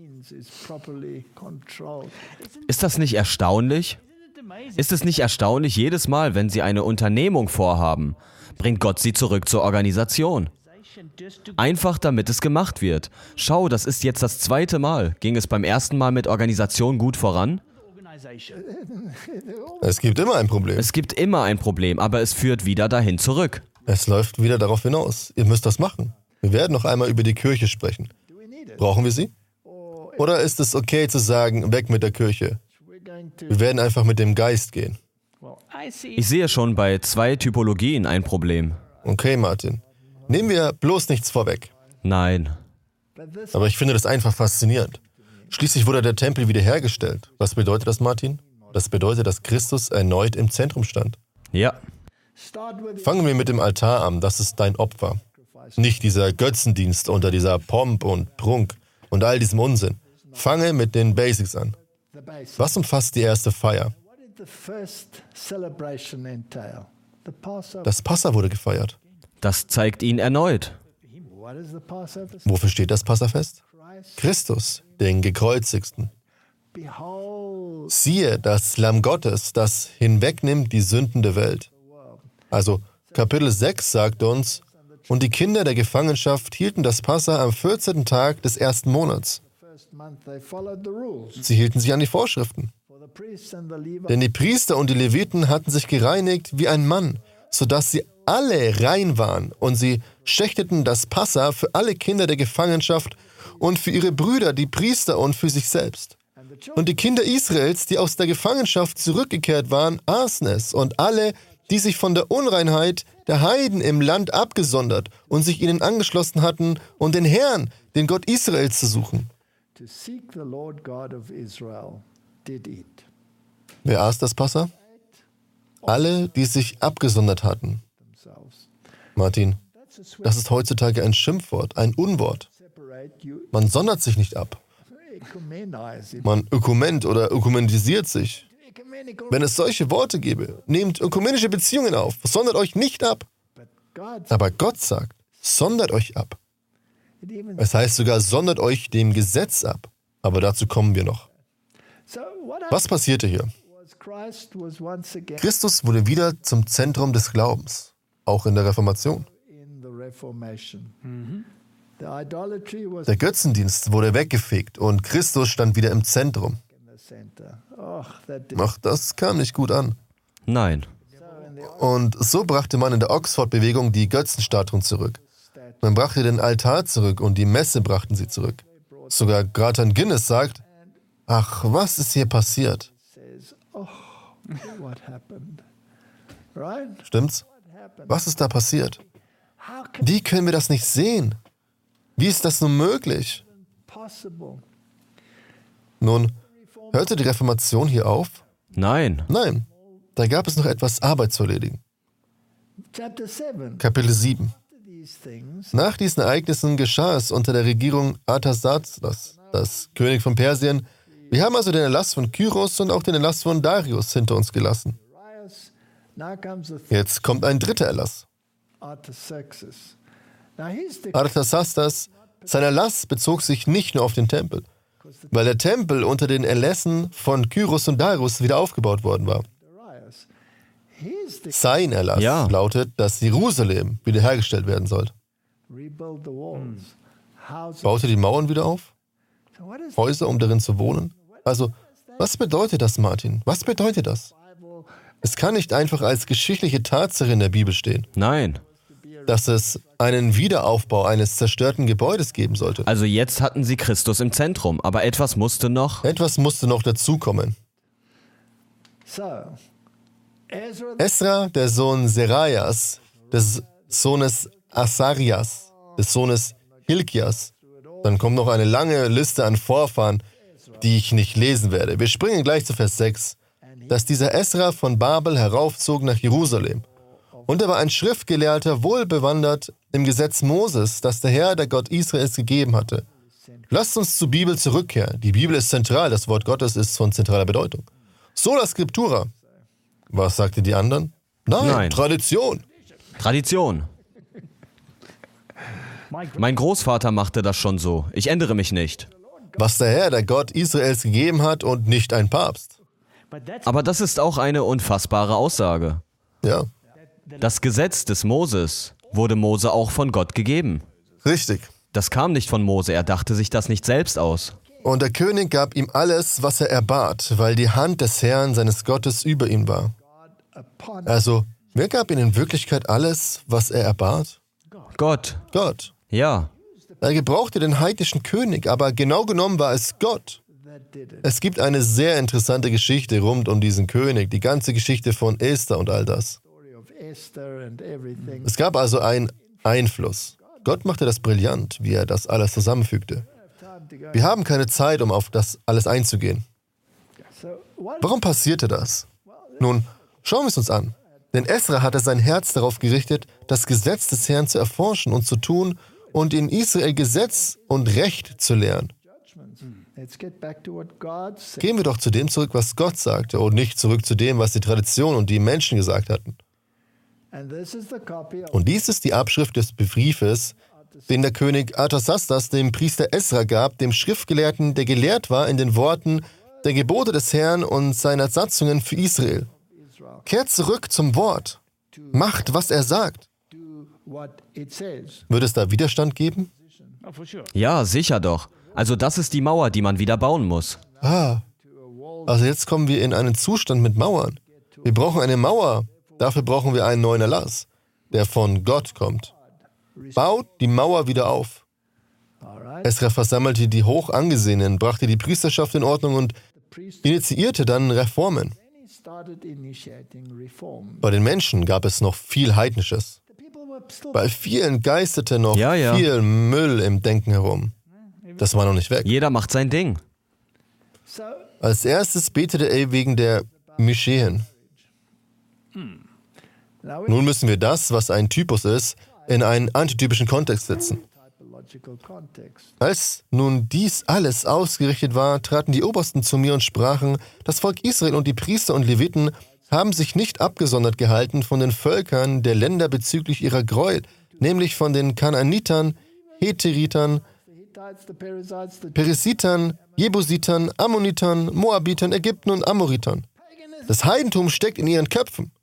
Ist das nicht erstaunlich? Ist es nicht erstaunlich, jedes Mal, wenn Sie eine Unternehmung vorhaben, bringt Gott Sie zurück zur Organisation? Einfach damit es gemacht wird. Schau, das ist jetzt das zweite Mal. Ging es beim ersten Mal mit Organisation gut voran? Es gibt immer ein Problem. Es gibt immer ein Problem, aber es führt wieder dahin zurück. Es läuft wieder darauf hinaus. Ihr müsst das machen. Wir werden noch einmal über die Kirche sprechen. Brauchen wir sie? Oder ist es okay zu sagen, weg mit der Kirche? Wir werden einfach mit dem Geist gehen. Ich sehe schon bei zwei Typologien ein Problem. Okay, Martin. Nehmen wir bloß nichts vorweg. Nein. Aber ich finde das einfach faszinierend. Schließlich wurde der Tempel wiederhergestellt. Was bedeutet das, Martin? Das bedeutet, dass Christus erneut im Zentrum stand. Ja. Fangen wir mit dem Altar an. Das ist dein Opfer. Nicht dieser Götzendienst unter dieser Pomp und Prunk und all diesem Unsinn. Fange mit den Basics an. Was umfasst die erste Feier? Das Passa wurde gefeiert. Das zeigt ihn erneut. Wofür steht das Passafest? Christus, den Gekreuzigten. Siehe, das Lamm Gottes, das hinwegnimmt die Sünden der Welt. Also Kapitel sechs sagt uns, und die Kinder der Gefangenschaft hielten das Passa am vierzehnten Tag des ersten Monats. Sie hielten sich an die Vorschriften. Denn die Priester und die Leviten hatten sich gereinigt wie ein Mann, sodass sie alle rein waren, und sie schächteten das Passa für alle Kinder der Gefangenschaft und für ihre Brüder, die Priester, und für sich selbst. Und die Kinder Israels, die aus der Gefangenschaft zurückgekehrt waren, aßen es, und alle, die sich von der Unreinheit der Heiden im Land abgesondert und sich ihnen angeschlossen hatten, um den Herrn, den Gott Israels, zu suchen. Wer aß das Passa? Alle, die sich abgesondert hatten. Martin, das ist heutzutage ein Schimpfwort, ein Unwort. Man sondert sich nicht ab. Man ökument oder ökumenisiert sich. Wenn es solche Worte gäbe, nehmt ökumenische Beziehungen auf, sondert euch nicht ab. Aber Gott sagt, sondert euch ab. Es heißt sogar, sondert euch dem Gesetz ab. Aber dazu kommen wir noch. Was passierte hier? Christus wurde wieder zum Zentrum des Glaubens, auch in der Reformation. Der Götzendienst wurde weggefegt und Christus stand wieder im Zentrum. Ach, das kam nicht gut an. Nein. Und so brachte man in der Oxford-Bewegung die Götzenstatuen zurück. Man brachte den Altar zurück und die Messe brachten sie zurück. Sogar Gratan Guinness sagt, ach, was ist hier passiert? Stimmt's? Was ist da passiert? Wie können wir das nicht sehen? Wie ist das nun möglich? Nun, hörte die Reformation hier auf? Nein. Nein, da gab es noch etwas Arbeit zu erledigen. Kapitel sieben. Nach diesen Ereignissen geschah es unter der Regierung Artasasdas, das König von Persien. Wir haben also den Erlass von Kyros und auch den Erlass von Darius hinter uns gelassen. Jetzt kommt ein dritter Erlass. Artasasdas, sein Erlass bezog sich nicht nur auf den Tempel, weil der Tempel unter den Erlässen von Kyros und Darius wieder aufgebaut worden war. Sein Erlass ja. lautet, dass Jerusalem wiederhergestellt werden soll. Baute die Mauern wieder auf? Häuser, um darin zu wohnen? Also, was bedeutet das, Martin? Was bedeutet das? Es kann nicht einfach als geschichtliche Tatsache in der Bibel stehen. Nein. Dass es einen Wiederaufbau eines zerstörten Gebäudes geben sollte. Also jetzt hatten sie Christus im Zentrum, aber etwas musste noch... Etwas musste noch dazukommen. Esra, der Sohn Serajas, des Sohnes Asarias, des Sohnes Hilkias. Dann kommt noch eine lange Liste an Vorfahren, die ich nicht lesen werde. Wir springen gleich zu Vers sechs. Dass dieser Esra von Babel heraufzog nach Jerusalem. Und er war ein Schriftgelehrter, wohlbewandert im Gesetz Moses, das der Herr, der Gott Israels, gegeben hatte. Lasst uns zur Bibel zurückkehren. Die Bibel ist zentral, das Wort Gottes ist von zentraler Bedeutung. Sola Scriptura. Was sagten die anderen? Nein, Nein. Tradition. Tradition. Mein Großvater machte das schon so. Ich ändere mich nicht. Was der Herr, der Gott Israels, gegeben hat und nicht ein Papst. Aber das ist auch eine unfassbare Aussage. Ja. Das Gesetz des Moses wurde Mose auch von Gott gegeben. Richtig. Das kam nicht von Mose, er dachte sich das nicht selbst aus. Und der König gab ihm alles, was er erbat, weil die Hand des Herrn, seines Gottes, über ihm war. Also, wer gab ihm in Wirklichkeit alles, was er erbat? Gott. Gott. Ja. Er gebrauchte den heidnischen König, aber genau genommen war es Gott. Es gibt eine sehr interessante Geschichte rund um diesen König, die ganze Geschichte von Esther und all das. Es gab also einen Einfluss. Gott machte das brillant, wie er das alles zusammenfügte. Wir haben keine Zeit, um auf das alles einzugehen. Warum passierte das? Nun, schauen wir es uns an. Denn Esra hatte sein Herz darauf gerichtet, das Gesetz des Herrn zu erforschen und zu tun und in Israel Gesetz und Recht zu lernen. Gehen wir doch zu dem zurück, was Gott sagte, und nicht zurück zu dem, was die Tradition und die Menschen gesagt hatten. Und dies ist die Abschrift des Briefes, den der König Artasasdas dem Priester Esra gab, dem Schriftgelehrten, der gelehrt war in den Worten der Gebote des Herrn und seiner Satzungen für Israel. Kehrt zurück zum Wort. Macht, was er sagt. Wird es da Widerstand geben? Ja, sicher doch. Also das ist die Mauer, die man wieder bauen muss. Ah, also jetzt kommen wir in einen Zustand mit Mauern. Wir brauchen eine Mauer. Dafür brauchen wir einen neuen Erlass, der von Gott kommt. Baut die Mauer wieder auf. Esra versammelte die hoch angesehenen, brachte die Priesterschaft in Ordnung und initiierte dann Reformen. Bei den Menschen gab es noch viel Heidnisches. Bei vielen geisterte noch ja, ja. viel Müll im Denken herum. Das war noch nicht weg. Jeder macht sein Ding. Als erstes betete er wegen der Mischehen. Nun müssen wir das, was ein Typus ist, in einen antitypischen Kontext setzen. Als nun dies alles ausgerichtet war, traten die Obersten zu mir und sprachen, das Volk Israel und die Priester und Leviten haben sich nicht abgesondert gehalten von den Völkern der Länder bezüglich ihrer Gräuel, nämlich von den Kanaanitern, Hetheritern, Perisitern, Jebusitern, Ammonitern, Moabitern, Ägypten und Amoritern. Das Heidentum steckt in ihren Köpfen.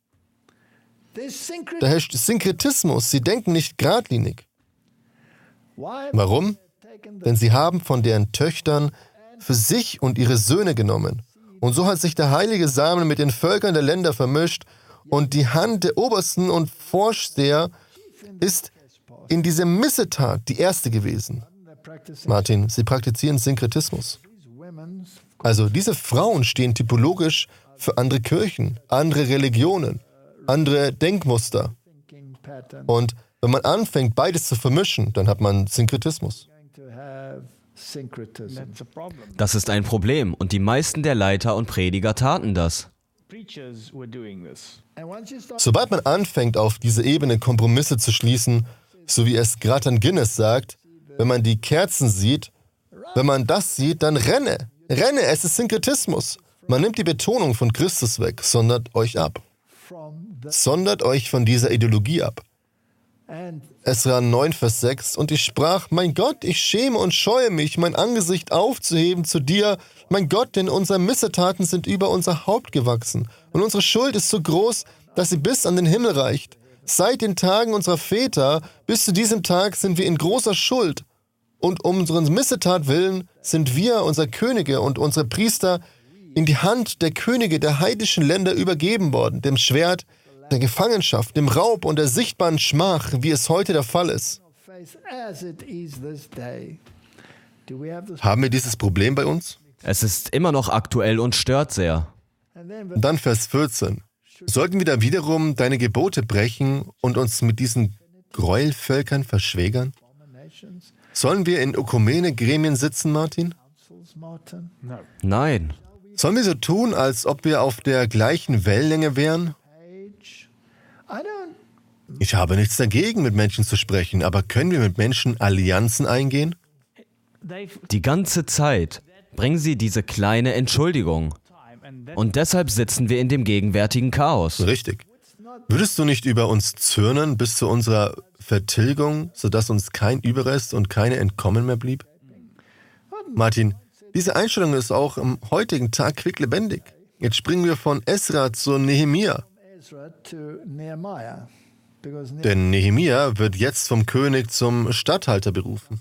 Da herrscht Synkretismus, sie denken nicht geradlinig. Warum? Denn sie haben von deren Töchtern für sich und ihre Söhne genommen. Und so hat sich der heilige Samen mit den Völkern der Länder vermischt und die Hand der Obersten und Vorsteher ist in dieser Missetat die erste gewesen. Martin, sie praktizieren Synkretismus. Also diese Frauen stehen typologisch für andere Kirchen, andere Religionen, andere Denkmuster. Und wenn man anfängt, beides zu vermischen, dann hat man Synkretismus. Das ist ein Problem und die meisten der Leiter und Prediger taten das. Sobald man anfängt, auf diese Ebene Kompromisse zu schließen, so wie es Gratan Guinness sagt, wenn man die Kerzen sieht, wenn man das sieht, dann renne. Renne, es ist Synkretismus. Man nimmt die Betonung von Christus weg, sondert euch ab. Sondert euch von dieser Ideologie ab. Esra neun, Vers sechs, und ich sprach, mein Gott, ich schäme und scheue mich, mein Angesicht aufzuheben zu dir, mein Gott, denn unsere Missetaten sind über unser Haupt gewachsen, und unsere Schuld ist so groß, dass sie bis an den Himmel reicht. Seit den Tagen unserer Väter bis zu diesem Tag sind wir in großer Schuld, und um unseren Missetat willen sind wir, unsere Könige und unsere Priester, in die Hand der Könige der heidnischen Länder übergeben worden, dem Schwert, der Gefangenschaft, dem Raub und der sichtbaren Schmach, wie es heute der Fall ist. Haben wir dieses Problem bei uns? Es ist immer noch aktuell und stört sehr. Und dann Vers vierzehn. Sollten wir da wiederum deine Gebote brechen und uns mit diesen Gräuelvölkern verschwägern? Sollen wir in Ökumene-Gremien sitzen, Martin? Nein. Sollen wir so tun, als ob wir auf der gleichen Wellenlänge wären? Ich habe nichts dagegen, mit Menschen zu sprechen, aber können wir mit Menschen Allianzen eingehen? Die ganze Zeit bringen sie diese kleine Entschuldigung. Und deshalb sitzen wir in dem gegenwärtigen Chaos. Richtig. Würdest du nicht über uns zürnen bis zu unserer Vertilgung, sodass uns kein Überrest und keine Entkommen mehr blieb? Martin, diese Einstellung ist auch am heutigen Tag quicklebendig. Jetzt springen wir von Esra zu Nehemia. Denn Nehemia wird jetzt vom König zum Statthalter berufen.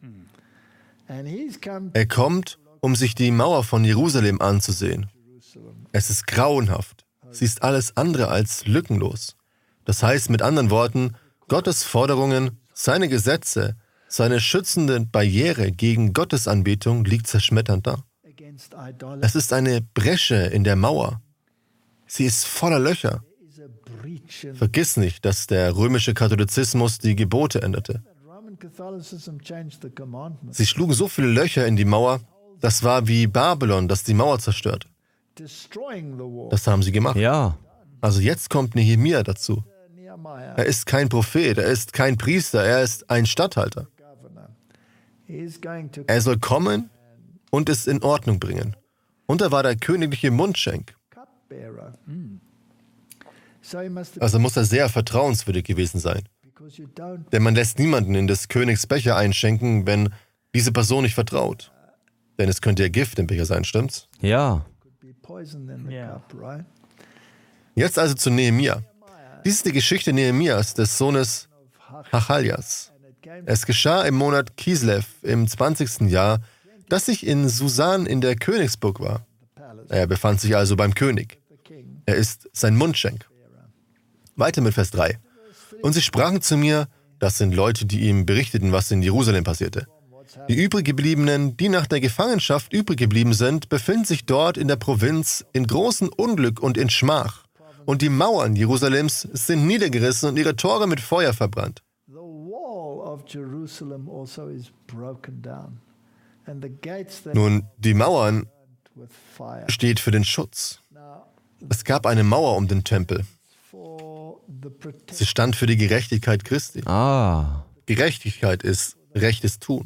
Er kommt, um sich die Mauer von Jerusalem anzusehen. Es ist grauenhaft. Sie ist alles andere als lückenlos. Das heißt mit anderen Worten, Gottes Forderungen, seine Gesetze, seine schützende Barriere gegen Gottesanbetung liegt zerschmetternd da. Es ist eine Bresche in der Mauer. Sie ist voller Löcher. Vergiss nicht, dass der römische Katholizismus die Gebote änderte. Sie schlugen so viele Löcher in die Mauer, das war wie Babylon, das die Mauer zerstört. Das haben sie gemacht. Ja. Also jetzt kommt Nehemia dazu. Er ist kein Prophet, er ist kein Priester, er ist ein Statthalter. Er soll kommen und es in Ordnung bringen. Und er war der königliche Mundschenk. Also muss er sehr vertrauenswürdig gewesen sein. Denn man lässt niemanden in des Königs Becher einschenken, wenn diese Person nicht vertraut. Denn es könnte ja Gift im Becher sein, stimmt's? Ja. Jetzt also zu Nehemia. Dies ist die Geschichte Nehemias, des Sohnes Hachaljas. Es geschah im Monat Kislev im zwanzigsten Jahr, dass ich in Susan in der Königsburg war. Er befand sich also beim König. Er ist sein Mundschenk. Weiter mit Vers drei. Und sie sprachen zu mir, das sind Leute, die ihm berichteten, was in Jerusalem passierte. Die übriggebliebenen, die nach der Gefangenschaft übrig geblieben sind, befinden sich dort in der Provinz in großem Unglück und in Schmach. Und die Mauern Jerusalems sind niedergerissen und ihre Tore mit Feuer verbrannt. Nun, die Mauern steht für den Schutz. Es gab eine Mauer um den Tempel. Sie stand für die Gerechtigkeit Christi. Ah. Gerechtigkeit ist rechtes Tun.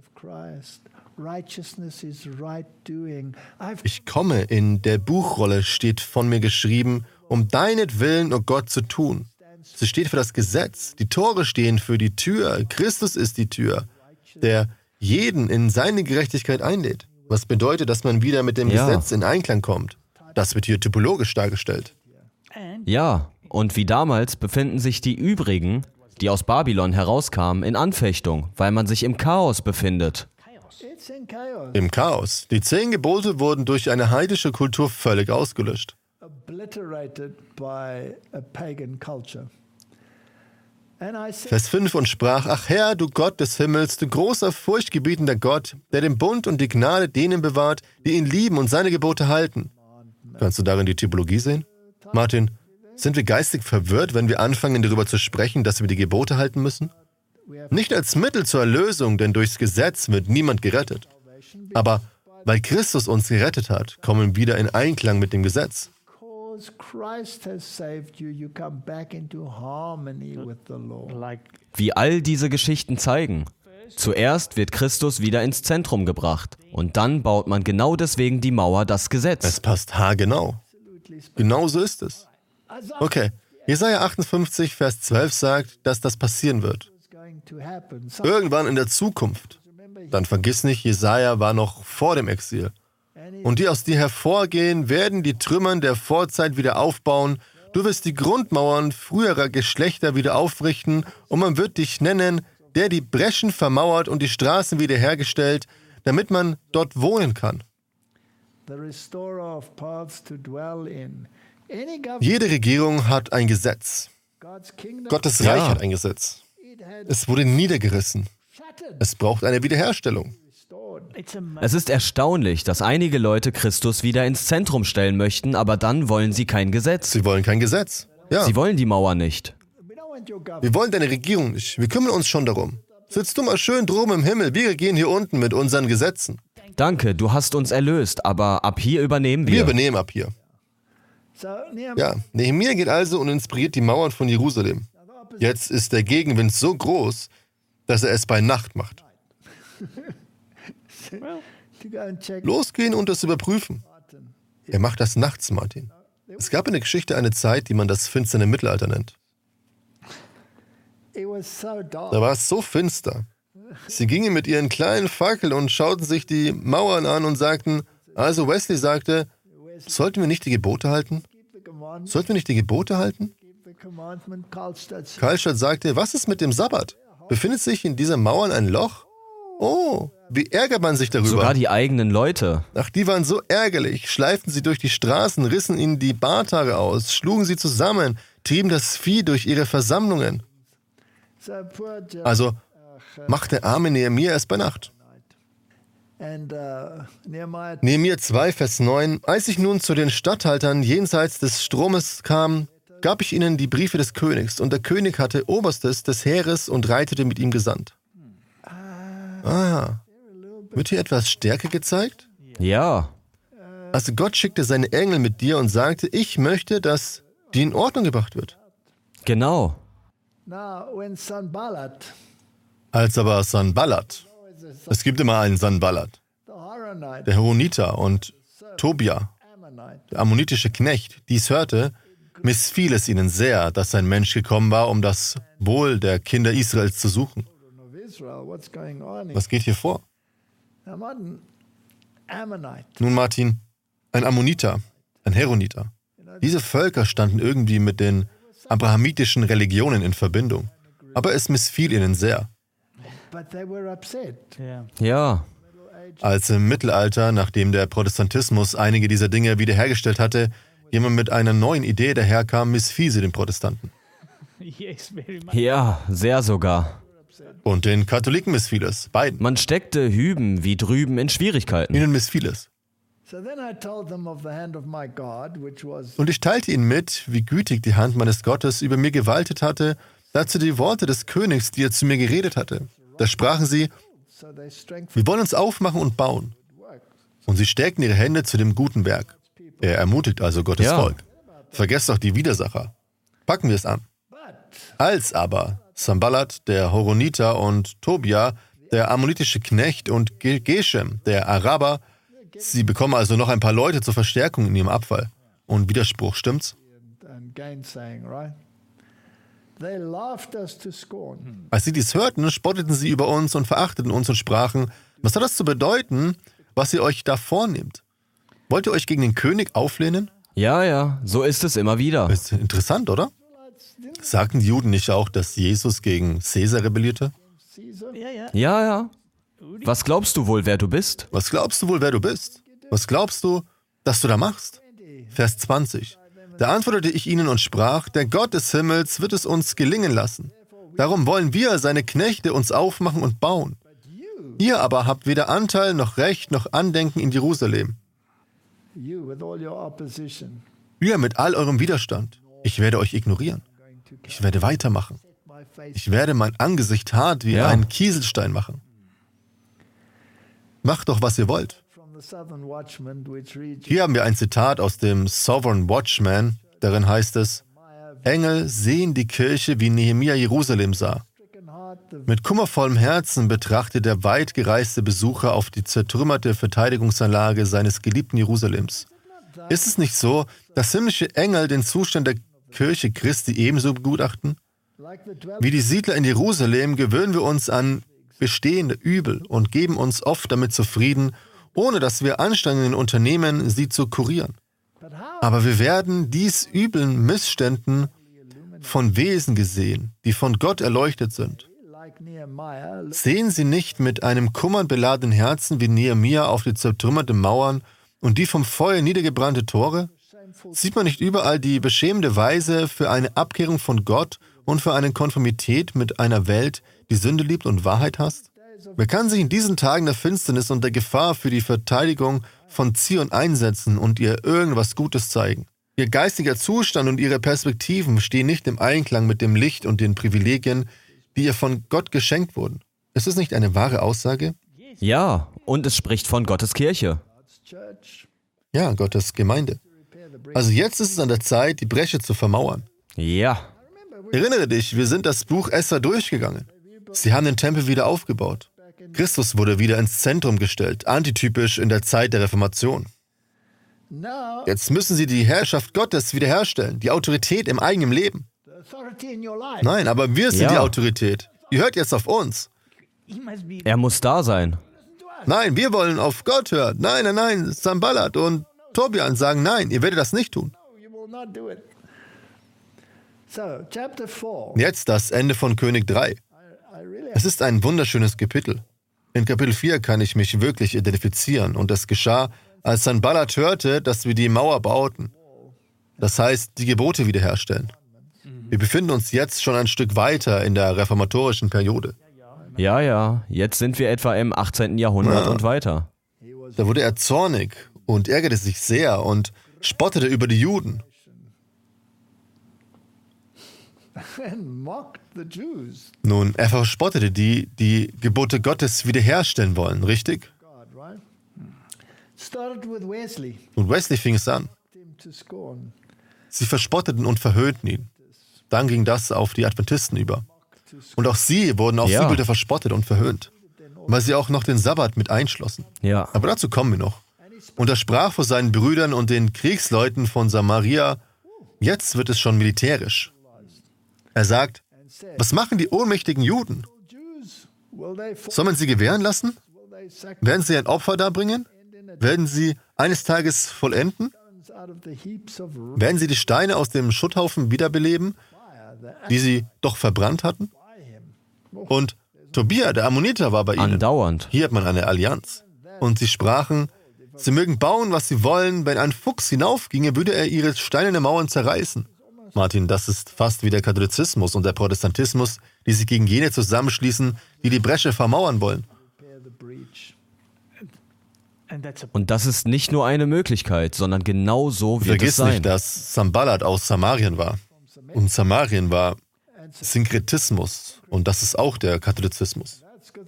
Ich komme, in der Buchrolle steht von mir geschrieben, um deinetwillen, o Gott, zu tun. Sie steht für das Gesetz. Die Tore stehen für die Tür. Christus ist die Tür, der jeden in seine Gerechtigkeit einlädt. Was bedeutet, dass man wieder mit dem Ja. Gesetz in Einklang kommt. Das wird hier typologisch dargestellt. Ja, und wie damals befinden sich die übrigen, die aus Babylon herauskamen, in Anfechtung, weil man sich im Chaos befindet. Im Chaos. Die zehn Gebote wurden durch eine heidische Kultur völlig ausgelöscht. Vers fünf und sprach, ach Herr, du Gott des Himmels, du großer, furchtgebietender Gott, der den Bund und die Gnade denen bewahrt, die ihn lieben und seine Gebote halten. Kannst du darin die Typologie sehen? Martin, sind wir geistig verwirrt, wenn wir anfangen, darüber zu sprechen, dass wir die Gebote halten müssen? Nicht als Mittel zur Erlösung, denn durchs Gesetz wird niemand gerettet. Aber weil Christus uns gerettet hat, kommen wir wieder in Einklang mit dem Gesetz. Wie all diese Geschichten zeigen. Zuerst wird Christus wieder ins Zentrum gebracht und dann baut man genau deswegen die Mauer, das Gesetz. Es passt haargenau. Genau so ist es. Okay, Jesaja achtundfünfzig, Vers zwölf sagt, dass das passieren wird. Irgendwann in der Zukunft. Dann vergiss nicht, Jesaja war noch vor dem Exil. Und die aus dir hervorgehen, werden die Trümmern der Vorzeit wieder aufbauen. Du wirst die Grundmauern früherer Geschlechter wieder aufrichten und man wird dich nennen, der die Breschen vermauert und die Straßen wiederhergestellt, damit man dort wohnen kann. Jede Regierung hat ein Gesetz. Gottes Reich Ja. hat ein Gesetz. Es wurde niedergerissen. Es braucht eine Wiederherstellung. Es ist erstaunlich, dass einige Leute Christus wieder ins Zentrum stellen möchten, aber dann wollen sie kein Gesetz. Sie wollen kein Gesetz. Ja, Sie wollen die Mauer nicht. wir wollen deine Regierung nicht. Wir kümmern uns schon darum. Sitz du mal schön droben im Himmel. Wir regieren hier unten mit unseren Gesetzen. Danke, du hast uns erlöst, aber ab hier übernehmen Wir wir. übernehmen ab hier. Ja, Nehemia geht also und inspiriert die Mauern von Jerusalem. Jetzt ist der Gegenwind so groß, dass er es bei Nacht macht. Losgehen und das überprüfen. Er macht das nachts, Martin. Es gab in der Geschichte eine Zeit, die man das finsterne Mittelalter nennt. Da war es so finster. Sie gingen mit ihren kleinen Fackeln und schauten sich die Mauern an und sagten, also Wesley sagte, sollten wir nicht die Gebote halten? Sollten wir nicht die Gebote halten? Karlstadt sagte, was ist mit dem Sabbat? Befindet sich in dieser Mauern ein Loch? Oh, wie ärgert man sich darüber? Sogar die eigenen Leute. Ach, die waren so ärgerlich, schleiften sie durch die Straßen, rissen ihnen die Barthaare aus, schlugen sie zusammen, trieben das Vieh durch ihre Versammlungen. Also macht der arme Nehemia es bei Nacht. Nehemia zwei, Vers neun. Als ich nun zu den Statthaltern jenseits des Stromes kam, gab ich ihnen die Briefe des Königs, und der König hatte Oberstes des Heeres und Reitete mit ihm gesandt. Ah, wird hier etwas Stärke gezeigt? Ja. Also Gott schickte seine Engel mit dir und sagte, ich möchte, dass die in Ordnung gebracht wird. Genau. Als aber Sanballat, es gibt immer einen Sanballat, der Horoniter und Tobia, der ammonitische Knecht, dies hörte, missfiel es ihnen sehr, dass ein Mensch gekommen war, um das Wohl der Kinder Israels zu suchen. Was geht hier vor? Nun, Martin, ein Ammoniter, ein Heroniter. Diese Völker standen irgendwie mit den abrahamitischen Religionen in Verbindung. Aber es missfiel ihnen sehr. Ja. Als im Mittelalter, nachdem der Protestantismus einige dieser Dinge wiederhergestellt hatte, jemand mit einer neuen Idee daherkam, missfiel sie den Protestanten. Ja, sehr sogar. Und den Katholiken missfiel es, beiden. Man steckte hüben wie drüben in Schwierigkeiten. Ihnen missfiel es. Und ich teilte ihnen mit, wie gütig die Hand meines Gottes über mir gewaltet hatte, dazu die Worte des Königs, die er zu mir geredet hatte. Da sprachen sie, wir wollen uns aufmachen und bauen. Und sie steckten ihre Hände zu dem guten Werk. Er ermutigt also Gottes Ja. Volk. Vergesst doch die Widersacher. Packen wir es an. Als aber Sanballat, der Horoniter, und Tobia, der ammonitische Knecht, und Ge- Geshem, der Araber, sie bekommen also noch ein paar Leute zur Verstärkung in ihrem Abfall. Und Widerspruch, stimmt's? Als sie dies hörten, spotteten sie über uns und verachteten uns und sprachen: Was hat das zu bedeuten, was ihr euch da vornehmt? Wollt ihr euch gegen den König auflehnen? Ja, ja, so ist es immer wieder. Ist interessant, oder? Sagten die Juden nicht auch, dass Jesus gegen Caesar rebellierte? Ja, ja. Was glaubst du wohl, wer du bist? Was glaubst du wohl, wer du bist? Was glaubst du, dass du da machst? Vers zwanzig. Da antwortete ich ihnen und sprach: Der Gott des Himmels wird es uns gelingen lassen. Darum wollen wir, seine Knechte, uns aufmachen und bauen. Ihr aber habt weder Anteil noch Recht noch Andenken in Jerusalem. Ihr mit all eurem Widerstand. Ich werde euch ignorieren. Ich werde weitermachen. Ich werde mein Angesicht hart wie Ja. einen Kieselstein machen. Macht doch, was ihr wollt. Hier haben wir ein Zitat aus dem Sovereign Watchman. Darin heißt es: Engel sehen die Kirche, wie Nehemia Jerusalem sah. Mit kummervollem Herzen betrachtet der weit gereiste Besucher auf die zertrümmerte Verteidigungsanlage seines geliebten Jerusalems. Ist es nicht so, dass himmlische Engel den Zustand der Kirche Christi ebenso begutachten? Wie die Siedler in Jerusalem gewöhnen wir uns an bestehende Übel und geben uns oft damit zufrieden, ohne dass wir Anstrengungen unternehmen, sie zu kurieren. Aber wir werden dies üblen Missständen von Wesen gesehen, die von Gott erleuchtet sind. Sehen Sie nicht mit einem kummerbeladenen Herzen wie Nehemia auf die zertrümmerten Mauern und die vom Feuer niedergebrannte Tore? Sieht man nicht überall die beschämende Weise für eine Abkehrung von Gott und für eine Konformität mit einer Welt, die Sünde liebt und Wahrheit hasst? Wer kann sich in diesen Tagen der Finsternis und der Gefahr für die Verteidigung von Zion einsetzen und ihr irgendwas Gutes zeigen? Ihr geistiger Zustand und ihre Perspektiven stehen nicht im Einklang mit dem Licht und den Privilegien, die ihr von Gott geschenkt wurden. Ist es nicht eine wahre Aussage? Ja, und es spricht von Gottes Kirche. Ja, Gottes Gemeinde. Also jetzt ist es an der Zeit, die Bresche zu vermauern. Ja. Erinnere dich, wir sind das Buch Esra durchgegangen. Sie haben den Tempel wieder aufgebaut. Christus wurde wieder ins Zentrum gestellt, antitypisch in der Zeit der Reformation. Jetzt müssen sie die Herrschaft Gottes wiederherstellen, die Autorität im eigenen Leben. Nein, aber wir sind Ja. die Autorität. Ihr hört jetzt auf uns. Er muss da sein. Nein, wir wollen auf Gott hören. Nein, nein, nein, Sanballat und Tobian sagen nein, ihr werdet das nicht tun. Jetzt das Ende von König drei. Es ist ein wunderschönes Kapitel. In Kapitel vier kann ich mich wirklich identifizieren und das geschah, als Sanballat hörte, dass wir die Mauer bauten. Das heißt, die Gebote wiederherstellen. Wir befinden uns jetzt schon ein Stück weiter in der reformatorischen Periode. Ja, ja, jetzt sind wir etwa im achtzehnten Jahrhundert Ja. und weiter. Da wurde er zornig und ärgerte sich sehr und spottete über die Juden. Nun, er verspottete die, die Gebote Gottes wiederherstellen wollen, richtig? Und Wesley fing es an. Sie verspotteten und verhöhnten ihn. Dann ging das auf die Adventisten über. Und auch sie wurden aufs Ja. Übelste verspottet und verhöhnt, weil sie auch noch den Sabbat mit einschlossen. Ja. Aber dazu kommen wir noch. Und er sprach vor seinen Brüdern und den Kriegsleuten von Samaria: Jetzt wird es schon militärisch. Er sagt: Was machen die ohnmächtigen Juden? Soll man sie gewähren lassen? Werden sie ein Opfer darbringen? Werden sie eines Tages vollenden? Werden sie die Steine aus dem Schutthaufen wiederbeleben, die sie doch verbrannt hatten? Und Tobia, der Ammoniter, war bei ihnen. Andauernd. Hier hat man eine Allianz. Und sie sprachen: Sie mögen bauen, was sie wollen. Wenn ein Fuchs hinaufginge, würde er ihre steinerne Mauern zerreißen. Martin, das ist fast wie der Katholizismus und der Protestantismus, die sich gegen jene zusammenschließen, die die Bresche vermauern wollen. Und das ist nicht nur eine Möglichkeit, sondern genau so wird es Vergiss sein. nicht, dass Sanballat aus Samarien war. Und Samarien war Synkretismus. Und das ist auch der Katholizismus.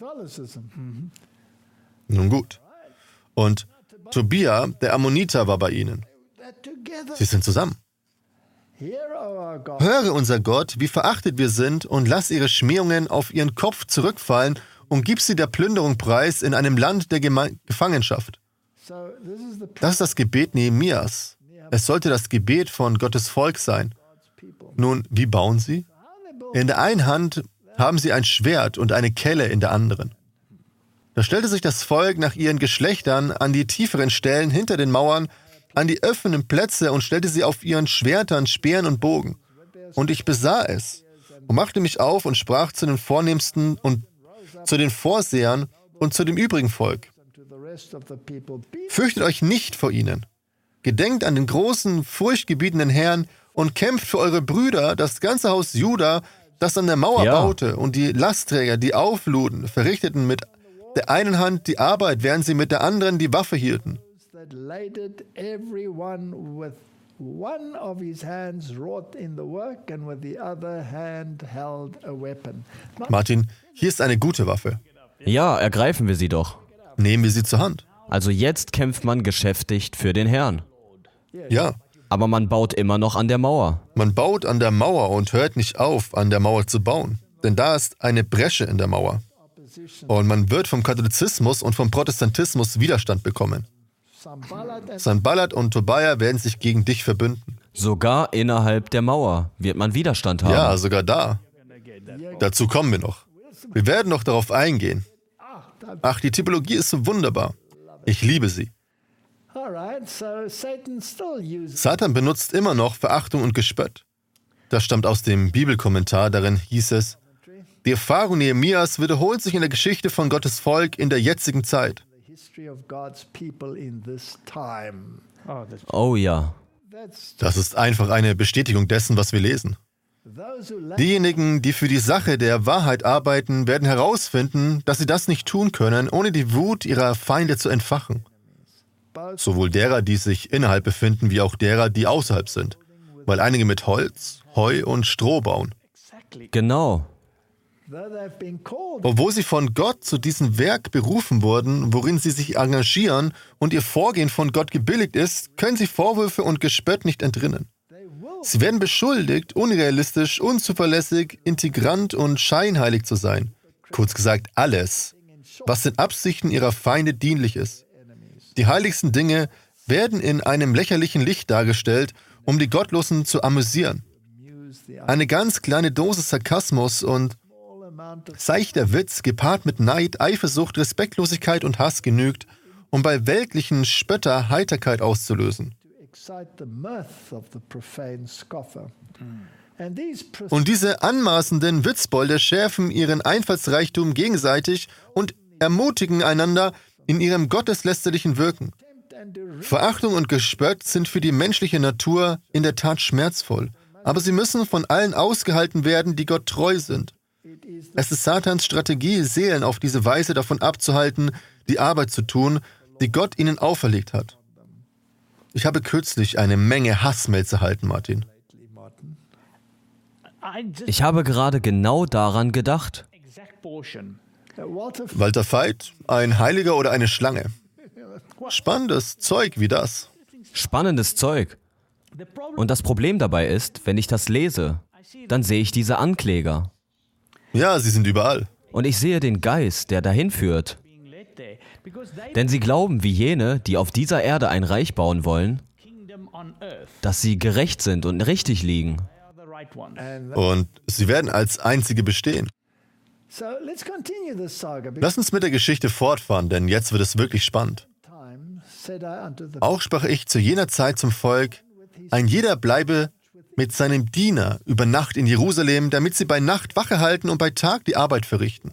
Nun gut. Und Tobia, der Ammoniter, war bei ihnen. Sie sind zusammen. Höre, unser Gott, wie verachtet wir sind, und lass ihre Schmähungen auf ihren Kopf zurückfallen und gib sie der Plünderung preis in einem Land der Geme- Gefangenschaft. Das ist das Gebet Nehemias. Es sollte das Gebet von Gottes Volk sein. Nun, wie bauen sie? In der einen Hand haben sie ein Schwert und eine Kelle in der anderen. Da stellte sich das Volk nach ihren Geschlechtern an die tieferen Stellen hinter den Mauern, an die offenen Plätze und stellte sie auf ihren Schwertern, Speeren und Bogen. Und ich besah es und machte mich auf und sprach zu den Vornehmsten und zu den Vorsehern und zu dem übrigen Volk. Fürchtet euch nicht vor ihnen. Gedenkt an den großen, furchtgebietenden Herrn und kämpft für eure Brüder, das ganze Haus Juda, das an der Mauer ja. baute, und die Lastträger, die aufluden, verrichteten mit der einen Hand die Arbeit, während sie mit der anderen die Waffe hielten. Martin, hier ist eine gute Waffe. Ja, ergreifen wir sie doch. Nehmen wir sie zur Hand. Also jetzt kämpft man geschäftigt für den Herrn. Ja. Aber man baut immer noch an der Mauer. Man baut an der Mauer und hört nicht auf, an der Mauer zu bauen. Denn da ist eine Bresche in der Mauer. Und man wird vom Katholizismus und vom Protestantismus Widerstand bekommen. Sanballat und Tobia werden sich gegen dich verbünden. Sogar innerhalb der Mauer wird man Widerstand haben. Ja, sogar da. Dazu kommen wir noch. Wir werden noch darauf eingehen. Ach, die Typologie ist so wunderbar. Ich liebe sie. Satan benutzt immer noch Verachtung und Gespött. Das stammt aus dem Bibelkommentar, darin hieß es: Die Erfahrung Nehemias wiederholt sich in der Geschichte von Gottes Volk in der jetzigen Zeit. Oh ja. Das ist einfach eine Bestätigung dessen, was wir lesen. Diejenigen, die für die Sache der Wahrheit arbeiten, werden herausfinden, dass sie das nicht tun können, ohne die Wut ihrer Feinde zu entfachen. Sowohl derer, die sich innerhalb befinden, wie auch derer, die außerhalb sind. Weil einige mit Holz, Heu und Stroh bauen. Genau. Obwohl sie von Gott zu diesem Werk berufen wurden, worin sie sich engagieren und ihr Vorgehen von Gott gebilligt ist, können sie Vorwürfe und Gespött nicht entrinnen. Sie werden beschuldigt, unrealistisch, unzuverlässig, integrant und scheinheilig zu sein. Kurz gesagt, alles, was den Absichten ihrer Feinde dienlich ist. Die heiligsten Dinge werden in einem lächerlichen Licht dargestellt, um die Gottlosen zu amüsieren. Eine ganz kleine Dose Sarkasmus und seichter Witz gepaart mit Neid, Eifersucht, Respektlosigkeit und Hass genügt, um bei weltlichen Spötter Heiterkeit auszulösen. Und diese anmaßenden Witzbolde schärfen ihren Einfallsreichtum gegenseitig und ermutigen einander in ihrem gotteslästerlichen Wirken. Verachtung und Gespött sind für die menschliche Natur in der Tat schmerzvoll, aber sie müssen von allen ausgehalten werden, die Gott treu sind. Es ist Satans Strategie, Seelen auf diese Weise davon abzuhalten, die Arbeit zu tun, die Gott ihnen auferlegt hat. Ich habe kürzlich eine Menge Hassmails erhalten, Martin. Ich habe gerade genau daran gedacht. Walter Veit, ein Heiliger oder eine Schlange? Spannendes Zeug wie das. Spannendes Zeug. Und das Problem dabei ist, wenn ich das lese, dann sehe ich diese Ankläger. Ja, sie sind überall. Und ich sehe den Geist, der dahin führt. Denn sie glauben, wie jene, die auf dieser Erde ein Reich bauen wollen, dass sie gerecht sind und richtig liegen. Und sie werden als Einzige bestehen. Lass uns mit der Geschichte fortfahren, denn jetzt wird es wirklich spannend. Auch sprach ich zu jener Zeit zum Volk: Ein jeder bleibe mit seinem Diener über Nacht in Jerusalem, damit sie bei Nacht Wache halten und bei Tag die Arbeit verrichten.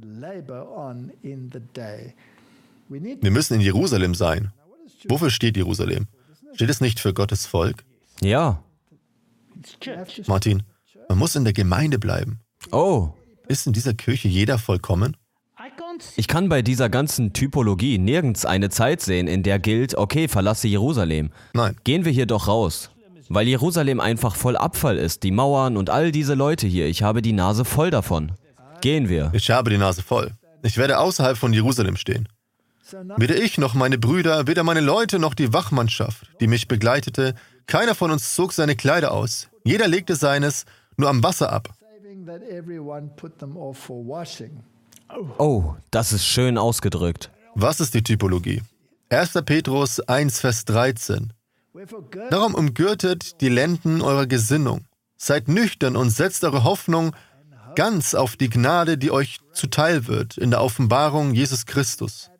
Wir müssen in Jerusalem sein. Wofür steht Jerusalem? Steht es nicht für Gottes Volk? Ja. Martin, man muss in der Gemeinde bleiben. Oh. Ist in dieser Kirche jeder vollkommen? Ich kann bei dieser ganzen Typologie nirgends eine Zeit sehen, in der gilt, okay, verlasse Jerusalem. Nein. Gehen wir hier doch raus. Weil Jerusalem einfach voll Abfall ist, die Mauern und all diese Leute hier. Ich habe die Nase voll davon. Gehen wir. Ich habe die Nase voll. Ich werde außerhalb von Jerusalem stehen. Weder ich noch meine Brüder, weder meine Leute noch die Wachmannschaft, die mich begleitete, keiner von uns zog seine Kleider aus. Jeder legte seines nur am Wasser ab. Oh, das ist schön ausgedrückt. Was ist die Typologie? erster Petrus eins, Vers dreizehn. Darum umgürtet die Lenden eurer Gesinnung. Seid nüchtern und setzt eure Hoffnung ganz auf die Gnade, die euch zuteil wird in der Offenbarung Jesus Christus.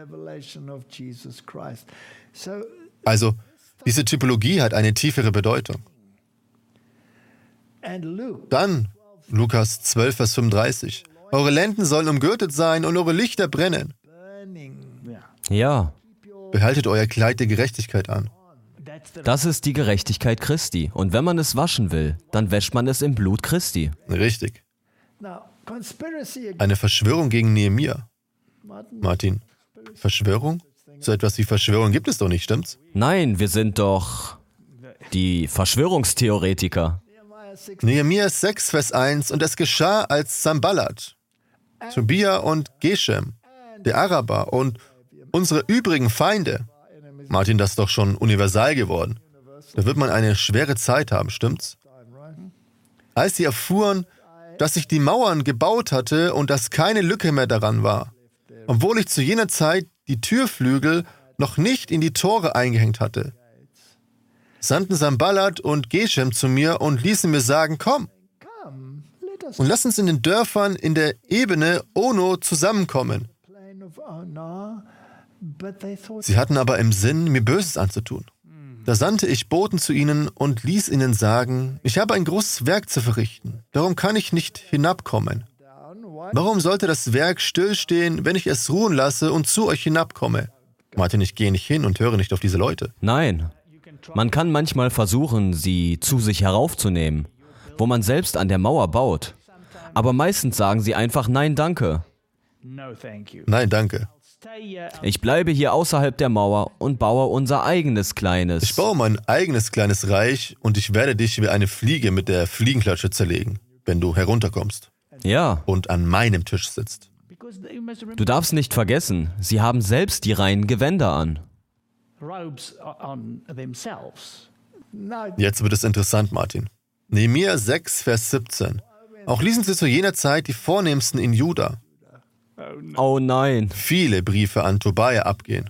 Also, diese Typologie hat eine tiefere Bedeutung. Dann, Lukas zwölf, Vers fünfunddreißig. Eure Lenden sollen umgürtet sein und eure Lichter brennen. Ja. Behaltet euer Kleid der Gerechtigkeit an. Das ist die Gerechtigkeit Christi. Und wenn man es waschen will, dann wäscht man es im Blut Christi. Richtig. Eine Verschwörung gegen Nehemia. Martin, Verschwörung? So etwas wie Verschwörung gibt es doch nicht, stimmt's? Nein, wir sind doch die Verschwörungstheoretiker. Nehemia sechs, Vers eins. Und es geschah, als Sanballat, Tobia und Geshem, der Araber und unsere übrigen Feinde. Martin, das ist doch schon universal geworden. Da wird man eine schwere Zeit haben, stimmt's? Als sie erfuhren, dass ich die Mauern gebaut hatte und dass keine Lücke mehr daran war, obwohl ich zu jener Zeit die Türflügel noch nicht in die Tore eingehängt hatte, sandten Sanballat und Geshem zu mir und ließen mir sagen, komm und lass uns in den Dörfern in der Ebene Ono zusammenkommen. Sie hatten aber im Sinn, mir Böses anzutun. Da sandte ich Boten zu ihnen und ließ ihnen sagen, ich habe ein großes Werk zu verrichten, darum kann ich nicht hinabkommen. Warum sollte das Werk stillstehen, wenn ich es ruhen lasse und zu euch hinabkomme? Martin, ich gehe nicht hin und höre nicht auf diese Leute. Nein. Man kann manchmal versuchen, sie zu sich heraufzunehmen, wo man selbst an der Mauer baut. Aber meistens sagen sie einfach Nein, danke. Nein, danke. Ich bleibe hier außerhalb der Mauer und baue unser eigenes kleines. Ich baue mein eigenes kleines Reich und ich werde dich wie eine Fliege mit der Fliegenklatsche zerlegen, wenn du herunterkommst. Ja. Und an meinem Tisch sitzt. Du darfst nicht vergessen, sie haben selbst die reinen Gewänder an. Jetzt wird es interessant, Martin. Nehemia sechs, Vers siebzehn. Auch ließen sie zu jener Zeit die Vornehmsten in Juda Oh nein. viele Briefe an Tobia abgehen.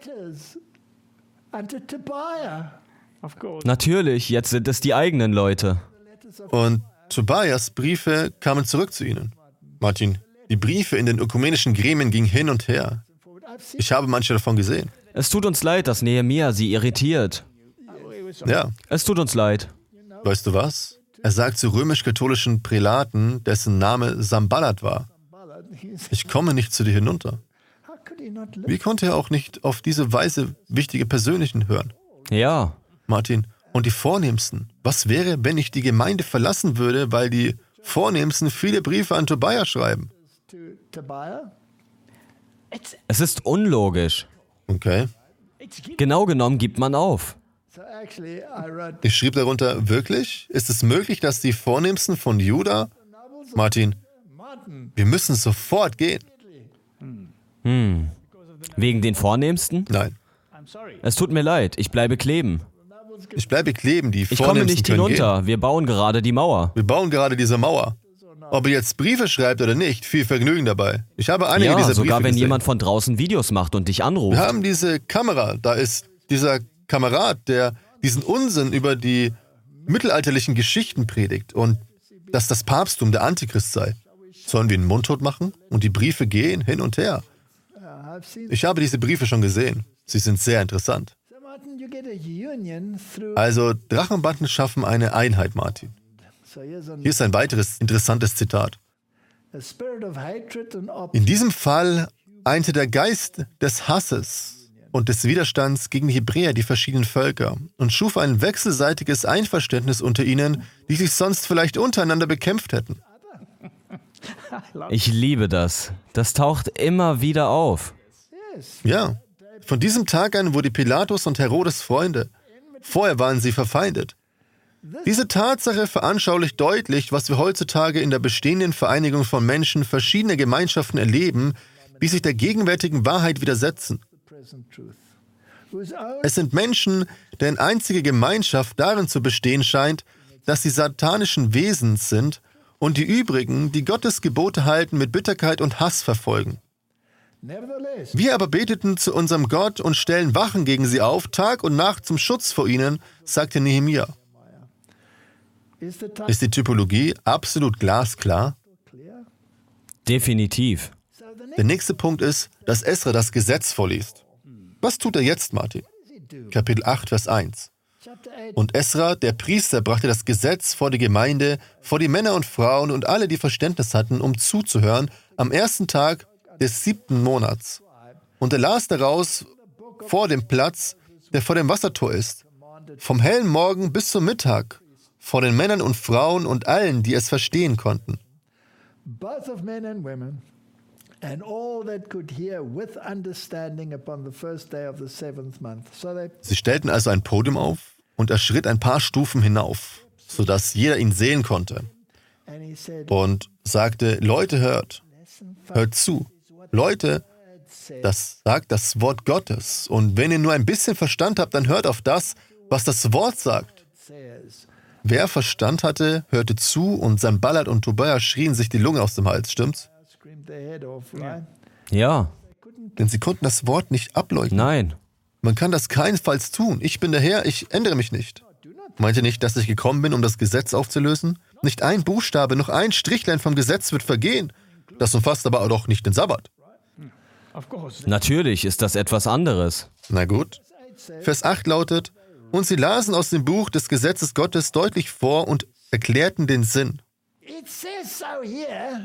Natürlich, jetzt sind es die eigenen Leute. Und Tobias Briefe kamen zurück zu ihnen. Martin, die Briefe in den ökumenischen Gremien gingen hin und her. Ich habe manche davon gesehen. Es tut uns leid, dass Nehemia sie irritiert. Ja, Es tut uns leid. weißt du was? Er sagt zu römisch-katholischen Prälaten, dessen Name Sanballat war, ich komme nicht zu dir hinunter. Wie konnte er auch nicht auf diese Weise wichtige Persönlichen hören? Ja. Martin, und die Vornehmsten? Was wäre, wenn ich die Gemeinde verlassen würde, weil die Vornehmsten viele Briefe an Tobia schreiben? Es ist unlogisch. Okay. Genau genommen gibt man auf. Ich schrieb darunter, wirklich? Ist es möglich, dass die Vornehmsten von Juda... Martin, wir müssen sofort gehen. Hm. Wegen den Vornehmsten? Nein, Es tut mir leid, ich bleibe kleben. ich bleibe kleben, die Ich komme Vornehmsten nicht können hinunter, gehen. wir bauen gerade die Mauer. Wir bauen gerade diese Mauer. Ob ihr jetzt Briefe schreibt oder nicht, viel Vergnügen dabei. Ich habe einige Ja, dieser sogar Briefe wenn gesehen. jemand von draußen Videos macht und dich anruft. Wir haben diese Kamera, da ist dieser Kamerad, der diesen Unsinn über die mittelalterlichen Geschichten predigt und dass das Papsttum der Antichrist sei. Sollen wir ihn mundtot machen? Und die Briefe gehen hin und her. Ich habe diese Briefe schon gesehen. Sie sind sehr interessant. Also, Drachenbanden schaffen eine Einheit, Martin. Hier ist ein weiteres interessantes Zitat. In diesem Fall einte der Geist des Hasses und des Widerstands gegen die Hebräer die verschiedenen Völker und schuf ein wechselseitiges Einverständnis unter ihnen, die sich sonst vielleicht untereinander bekämpft hätten. Ich liebe das. Das taucht immer wieder auf. Ja, von diesem Tag an wurde Pilatus und Herodes Freunde. Vorher waren sie verfeindet. Diese Tatsache veranschaulicht deutlich, was wir heutzutage in der bestehenden Vereinigung von Menschen verschiedener Gemeinschaften erleben, die sich der gegenwärtigen Wahrheit widersetzen. Es sind Menschen, deren einzige Gemeinschaft darin zu bestehen scheint, dass sie satanischen Wesens sind und die übrigen, die Gottes Gebote halten, mit Bitterkeit und Hass verfolgen. Wir aber beteten zu unserem Gott und stellen Wachen gegen sie auf, Tag und Nacht zum Schutz vor ihnen, sagte Nehemia. Ist die Typologie absolut glasklar? Definitiv. Der nächste Punkt ist, dass Esra das Gesetz vorliest. Was tut er jetzt, Martin? Kapitel acht, Vers eins. Und Esra, der Priester, brachte das Gesetz vor die Gemeinde, vor die Männer und Frauen und alle, die Verständnis hatten, um zuzuhören, am ersten Tag des siebten Monats. Und er las daraus vor dem Platz, der vor dem Wassertor ist, vom hellen Morgen bis zum Mittag, vor den Männern und Frauen und allen, die es verstehen konnten. Both of men and women, and all that could hear with understanding upon the first day of the seventh month. So they Sie stellten also ein Podium auf und er schritt ein paar Stufen hinauf, sodass jeder ihn sehen konnte. and he said, Und sagte, Leute, hört, hört zu. Leute, das sagt das Wort Gottes. Und wenn ihr nur ein bisschen Verstand habt, dann hört auf das, was das Wort sagt. says, Wer Verstand hatte, hörte zu und Sanballat und Tobia schrien sich die Lunge aus dem Hals, stimmt's? screamed their head off, right? Ja, Denn sie konnten das Wort nicht ableugnen. nein. Man kann das keinesfalls tun. Ich bin der Herr, ich ändere mich nicht. Meint ihr nicht, dass ich gekommen bin, um das Gesetz aufzulösen? Nicht ein Buchstabe, noch ein Strichlein vom Gesetz wird vergehen. Das umfasst aber auch doch nicht den Sabbat. Natürlich ist das etwas anderes. Na gut. Vers acht lautet, und sie lasen aus dem Buch des Gesetzes Gottes deutlich vor und erklärten den Sinn. It says so here,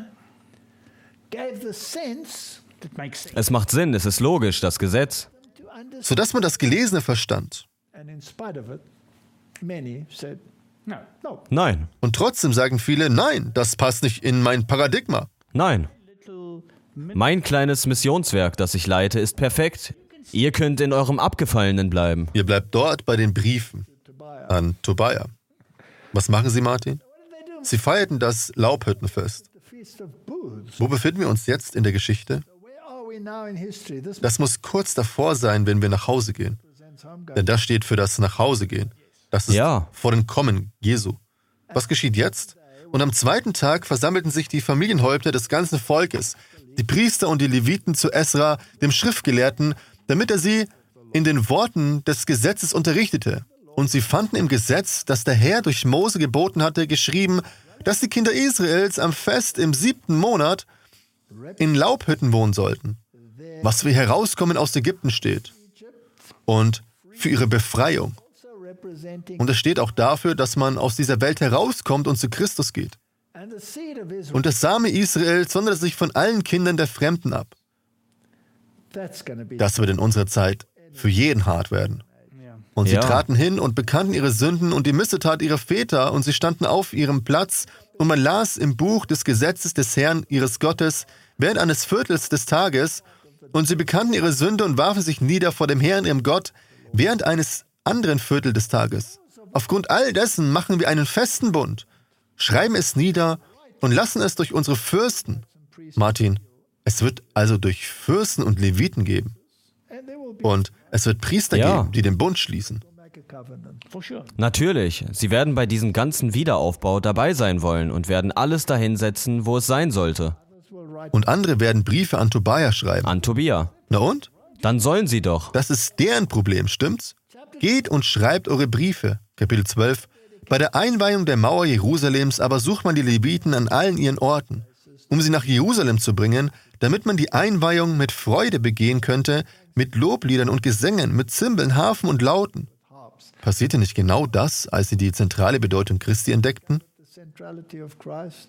gave the sense Es macht Sinn, es ist logisch, das Gesetz. to understand. Sodass man das Gelesene verstand. And in spite of it, many said, no, no. Nein, Und trotzdem sagen viele, nein, das passt nicht in mein Paradigma. nein. Mein kleines Missionswerk, das ich leite, ist perfekt. Ihr könnt in eurem Abgefallenen bleiben. Ihr bleibt dort bei den Briefen an Tobia. Was machen sie, Martin? Sie feierten das Laubhüttenfest. The Feast of Booths. Wo befinden wir uns jetzt in der Geschichte? Where are we now in history? This Das muss kurz davor sein, wenn wir nach Hause gehen. represents homegoing. Denn das steht für das Nachhausegehen. Das ist Ja. vor dem Kommen Jesu. Was geschieht jetzt? Und am zweiten Tag versammelten sich die Familienhäupter des ganzen Volkes, die Priester und die Leviten zu Esra, dem Schriftgelehrten, damit er sie in den Worten des Gesetzes unterrichtete. Und sie fanden im Gesetz, das der Herr durch Mose geboten hatte, geschrieben, dass die Kinder Israels am Fest im siebten Monat in Laubhütten wohnen sollten, was wie Herauskommen aus Ägypten steht. Und für ihre Befreiung. Also representing Und es steht auch dafür, dass man aus dieser Welt herauskommt und zu Christus geht. and the seed of Israel. Und der Same Israel sondert sich von allen Kindern der Fremden ab. That's going to be. Das wird in unserer Zeit für jeden hart werden. Und sie Ja. traten hin und bekannten ihre Sünden und die Missetat ihrer Väter und sie standen auf ihrem Platz und man las im Buch des Gesetzes des Herrn ihres Gottes während eines Viertels des Tages und sie bekannten ihre Sünde und warfen sich nieder vor dem Herrn, ihrem Gott, während eines anderen Viertel des Tages. Aufgrund all dessen machen wir einen festen Bund, schreiben es nieder und lassen es durch unsere Fürsten. Martin, es wird also durch Fürsten und Leviten geben. And there will be Und es wird Priester Ja. geben, die den Bund schließen. make a covenant. Natürlich, sie werden bei diesem ganzen Wiederaufbau dabei sein wollen und werden alles dahin setzen, wo es sein sollte. Others will write Und andere werden Briefe an Tobia schreiben. An Tobia. Na und? Dann sollen sie doch. Das ist deren Problem, stimmt's? Geht und schreibt eure Briefe. Kapitel zwölf. Bei der Einweihung der Mauer Jerusalems aber sucht man die Leviten an allen ihren Orten, um sie nach Jerusalem zu bringen, damit man die Einweihung mit Freude begehen könnte, mit Lobliedern und Gesängen, mit Zimbeln, Harfen und Lauten. Passierte nicht genau das, als sie die zentrale Bedeutung Christi entdeckten? the centrality of Christ.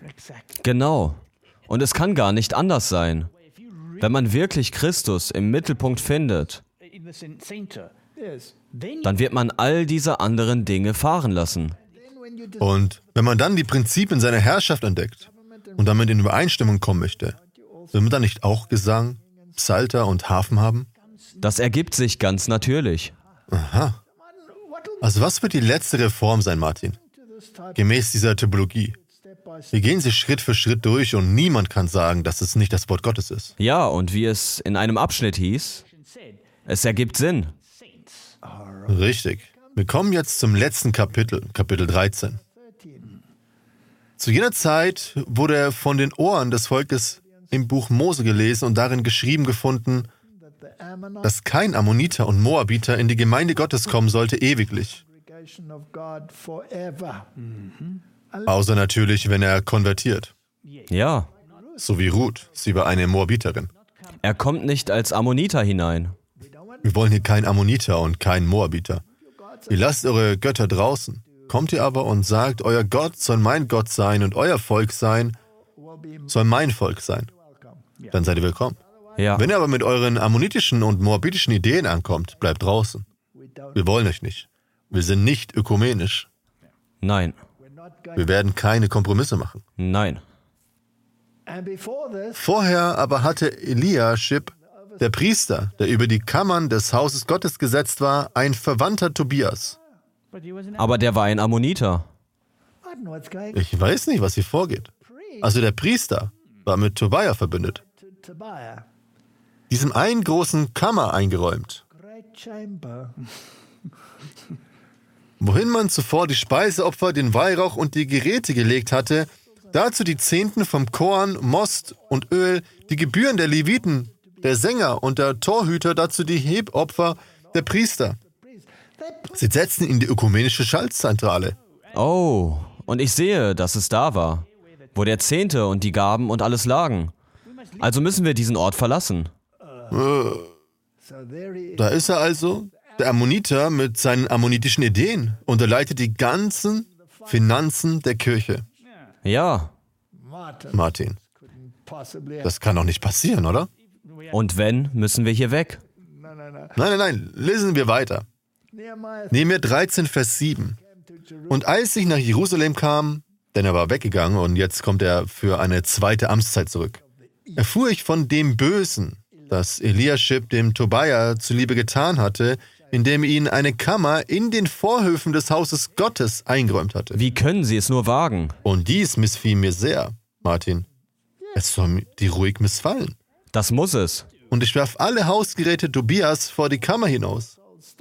Genau. Und es kann gar nicht anders sein. Wenn man wirklich Christus im Mittelpunkt findet, Yes. dann wird man all diese anderen Dinge fahren lassen. Then when you Und wenn man dann die Prinzipien seiner Herrschaft entdeckt und damit in Übereinstimmung kommen möchte, will man dann nicht auch Gesang, Psalter und Harfen haben? Das ergibt sich ganz natürlich. Aha. Also was wird die letzte Reform sein, Martin? Gemäß dieser Typologie. step by step Wir gehen sie Schritt für Schritt durch und niemand kann sagen, dass es nicht das Wort Gottes ist. Ja, und wie es in einem Abschnitt hieß, es ergibt Sinn. Richtig. Wir kommen jetzt zum letzten Kapitel, Kapitel dreizehn. Zu jener Zeit wurde er von den Ohren des Volkes im Buch Mose gelesen und darin geschrieben gefunden, dass kein Ammoniter und Moabiter in die Gemeinde Gottes kommen sollte ewiglich. Außer natürlich, wenn er konvertiert. Ja. So wie Ruth, sie war eine Moabiterin. Er kommt nicht als Ammoniter hinein. Wir wollen hier keinen Ammoniter und keinen Moabiter. Ihr lasst eure Götter draußen. Kommt ihr aber und sagt, euer Gott soll mein Gott sein und euer Volk sein, soll mein Volk sein. Dann seid ihr willkommen. Ja. Wenn ihr aber mit euren ammonitischen und moabitischen Ideen ankommt, bleibt draußen. Wir wollen euch nicht. Wir sind nicht ökumenisch. Nein. Wir werden keine Kompromisse machen. Nein. Vorher aber hatte Eliaschib, der Priester, der über die Kammern des Hauses Gottes gesetzt war, ein Verwandter Tobias. Aber der war ein Ammoniter. Ich weiß nicht, was hier vorgeht. Also der Priester war mit Tobia verbündet. Diesem einen großen Kammer eingeräumt, wohin man zuvor die Speiseopfer, den Weihrauch und die Geräte gelegt hatte, dazu die Zehnten vom Korn, Most und Öl, die Gebühren der Leviten, der Sänger und der Torhüter, dazu die Hebopfer der Priester. Sie setzten in die ökumenische Schaltzentrale. Oh, und ich sehe, dass es da war, wo der Zehnte und die Gaben und alles lagen. Also müssen wir diesen Ort verlassen. Da ist er also, der Ammoniter mit seinen ammonitischen Ideen, und er leitet die ganzen Finanzen der Kirche. Ja. Martin, das kann doch nicht passieren, oder? Und wenn, müssen wir hier weg. Nein, nein, nein, lesen wir weiter. Nehemiah dreizehn, Vers sieben. Und als ich nach Jerusalem kam, denn er war weggegangen und jetzt kommt er für eine zweite Amtszeit zurück, erfuhr ich von dem Bösen, das Eliaschib dem Tobia zuliebe getan hatte, indem er ihn eine Kammer in den Vorhöfen des Hauses Gottes eingeräumt hatte. Wie können Sie es nur wagen? Und dies missfiel mir sehr, Martin. Es soll mir die ruhig missfallen. Das muss es. Und ich warf alle Hausgeräte Tobias vor die Kammer hinaus.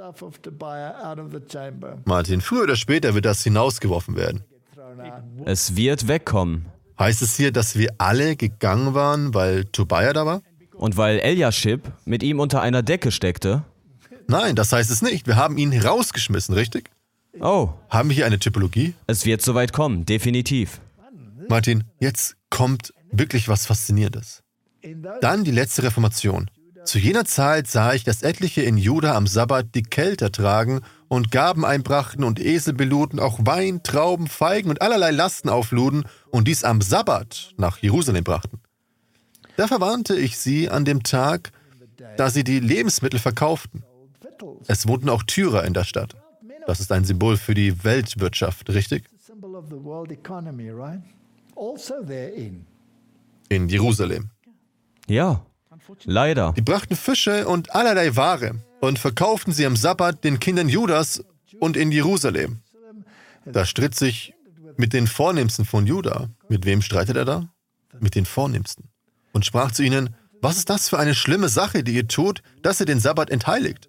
Martin, früher oder später wird das hinausgeworfen werden. Es wird wegkommen. Heißt es hier, dass wir alle gegangen waren, weil Tobia da war? Und weil Eliaschib mit ihm unter einer Decke steckte? Nein, das heißt es nicht. Wir haben ihn rausgeschmissen, richtig? Oh. Haben wir hier eine Typologie? Es wird soweit kommen, definitiv. Martin, jetzt kommt wirklich was Faszinierendes. Dann die letzte Reformation. Zu jener Zeit sah ich, dass etliche in Juda am Sabbat die Kelter tragen und Gaben einbrachten und Esel beluden, auch Wein, Trauben, Feigen und allerlei Lasten aufluden und dies am Sabbat nach Jerusalem brachten. Da verwarnte ich sie an dem Tag, da sie die Lebensmittel verkauften. Es wohnten auch Tyrer in der Stadt. Das ist ein Symbol für die Weltwirtschaft, richtig? In Jerusalem. Ja, leider. Die brachten Fische und allerlei Ware und verkauften sie am Sabbat den Kindern Judas und in Jerusalem. Da stritt sich mit den Vornehmsten von Juda. Mit wem streitet er da? Mit den Vornehmsten. Und sprach zu ihnen, was ist das für eine schlimme Sache, die ihr tut, dass ihr den Sabbat entheiligt?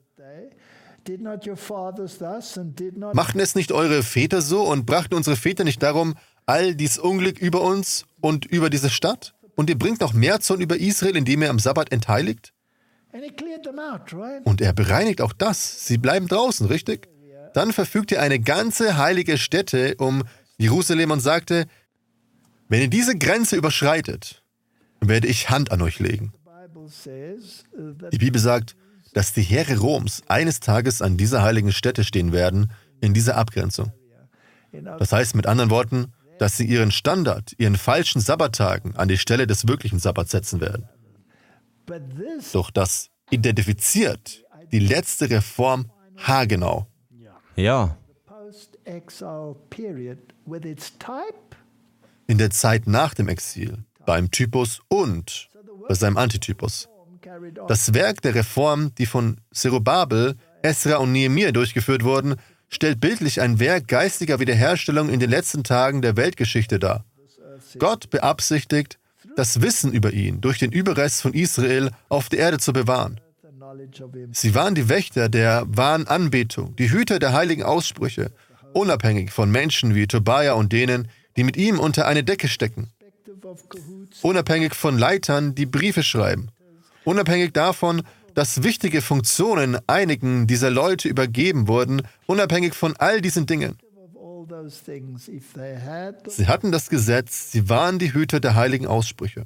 Machten es nicht eure Väter so und brachten unsere Väter nicht darum all dies Unglück über uns und über diese Stadt? Und ihr bringt noch mehr Zorn über Israel, indem ihr am Sabbat entheiligt? Und er bereinigt auch das. Sie bleiben draußen, richtig? Dann verfügte er eine ganze heilige Stätte um Jerusalem und sagte, wenn ihr diese Grenze überschreitet, werde ich Hand an euch legen. Die Bibel sagt, dass die Heere Roms eines Tages an dieser heiligen Stätte stehen werden, in dieser Abgrenzung. Das heißt mit anderen Worten, dass sie ihren Standard, ihren falschen Sabbattagen an die Stelle des wirklichen Sabbats setzen werden. Doch das identifiziert die letzte Reform haargenau. Ja. In der Zeit nach dem Exil, beim Typus und bei seinem Antitypus. Das Werk der Reform, die von Zerubabel, Esra und Nehemia durchgeführt wurden, stellt bildlich ein Werk geistiger Wiederherstellung in den letzten Tagen der Weltgeschichte dar. Gott beabsichtigt, das Wissen über ihn durch den Überrest von Israel auf der Erde zu bewahren. Sie waren die Wächter der wahren Anbetung, die Hüter der heiligen Aussprüche, unabhängig von Menschen wie Tobia und denen, die mit ihm unter eine Decke stecken. Unabhängig von Leitern, die Briefe schreiben. Unabhängig davon, dass wichtige Funktionen einigen dieser Leute übergeben wurden, unabhängig von all diesen Dingen. Sie hatten das Gesetz, sie waren die Hüter der heiligen Aussprüche.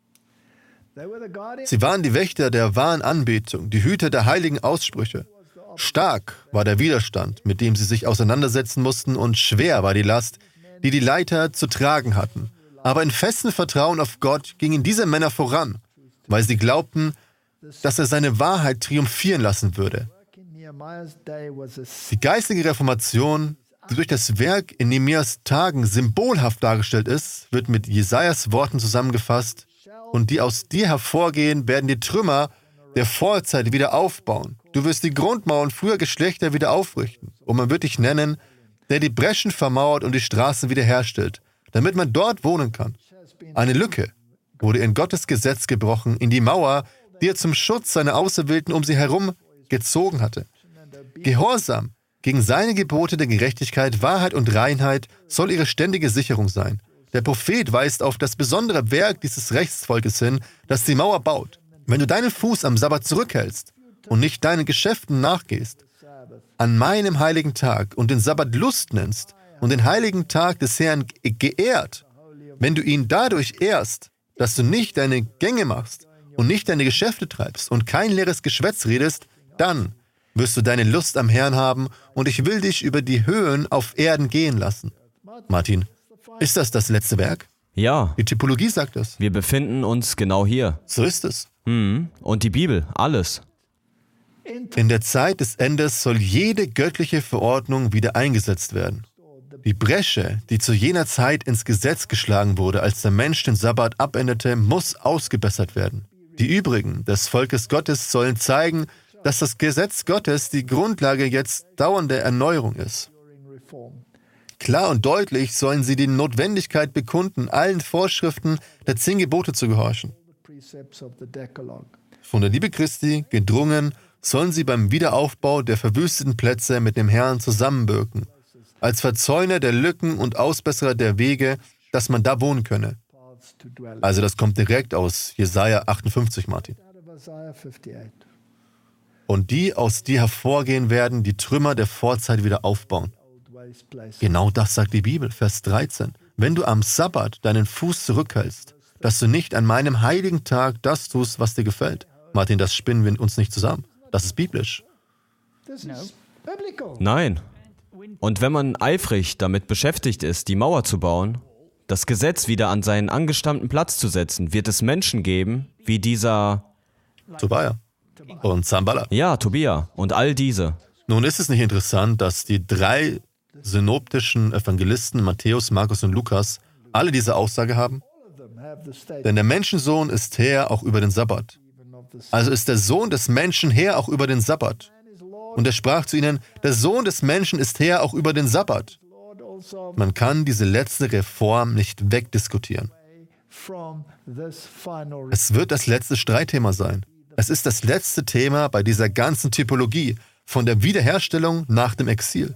Sie waren die Wächter der wahren Anbetung, die Hüter der heiligen Aussprüche. Stark war der Widerstand, mit dem sie sich auseinandersetzen mussten, und schwer war die Last, die die Leiter zu tragen hatten. Aber in festem Vertrauen auf Gott gingen diese Männer voran, weil sie glaubten, dass er seine Wahrheit triumphieren lassen würde. Die geistige Reformation, die durch das Werk in Nehemias Tagen symbolhaft dargestellt ist, wird mit Jesajas Worten zusammengefasst: Und die aus dir hervorgehen, werden die Trümmer der Vorzeit wieder aufbauen. Du wirst die Grundmauern früher Geschlechter wieder aufrichten. Und man wird dich nennen, der die Breschen vermauert und die Straßen wiederherstellt, damit man dort wohnen kann. Eine Lücke wurde in Gottes Gesetz gebrochen, in die Mauer, die er zum Schutz seiner Auserwählten um sie herum gezogen hatte. Gehorsam gegen seine Gebote der Gerechtigkeit, Wahrheit und Reinheit soll ihre ständige Sicherung sein. Der Prophet weist auf das besondere Werk dieses Rechtsvolkes hin, das die Mauer baut. Wenn du deinen Fuß am Sabbat zurückhältst und nicht deinen Geschäften nachgehst, an meinem heiligen Tag und den Sabbat Lust nennst und den heiligen Tag des Herrn geehrt, wenn du ihn dadurch ehrst, dass du nicht deine Gänge machst und nicht deine Geschäfte treibst und kein leeres Geschwätz redest, dann wirst du deine Lust am Herrn haben und ich will dich über die Höhen auf Erden gehen lassen. Martin, ist das das letzte Werk? Ja. Die Typologie sagt das. Wir befinden uns genau hier. So ist es. Mhm. Und die Bibel, alles. In der Zeit des Endes soll jede göttliche Verordnung wieder eingesetzt werden. Die Bresche, die zu jener Zeit ins Gesetz geschlagen wurde, als der Mensch den Sabbat abänderte, muss ausgebessert werden. Die übrigen des Volkes Gottes sollen zeigen, dass das Gesetz Gottes die Grundlage jetzt dauernder Erneuerung ist. Klar und deutlich sollen sie die Notwendigkeit bekunden, allen Vorschriften der zehn Gebote zu gehorchen. Von der Liebe Christi gedrungen, sollen sie beim Wiederaufbau der verwüsteten Plätze mit dem Herrn zusammenwirken, als Verzäuner der Lücken und Ausbesserer der Wege, dass man da wohnen könne. Also das kommt direkt aus Jesaja achtundfünfzig, Martin. Und die aus dir hervorgehen werden, die Trümmer der Vorzeit wieder aufbauen. Genau das sagt die Bibel, Vers dreizehn. Wenn du am Sabbat deinen Fuß zurückhältst, dass du nicht an meinem heiligen Tag das tust, was dir gefällt. Martin, das spinnen wir uns nicht zusammen. Das ist biblisch. Nein. Und wenn man eifrig damit beschäftigt ist, die Mauer zu bauen, das Gesetz wieder an seinen angestammten Platz zu setzen, wird es Menschen geben, wie dieser Tobia und Sanballat. Ja, Tobia und all diese. Nun ist es nicht interessant, dass die drei synoptischen Evangelisten, Matthäus, Markus und Lukas, alle diese Aussage haben? Denn der Menschensohn ist Herr auch über den Sabbat. Also ist der Sohn des Menschen Herr auch über den Sabbat. Und er sprach zu ihnen, der Sohn des Menschen ist Herr auch über den Sabbat. Man kann diese letzte Reform nicht wegdiskutieren. Es wird das letzte Streitthema sein. Es ist das letzte Thema bei dieser ganzen Typologie von der Wiederherstellung nach dem Exil.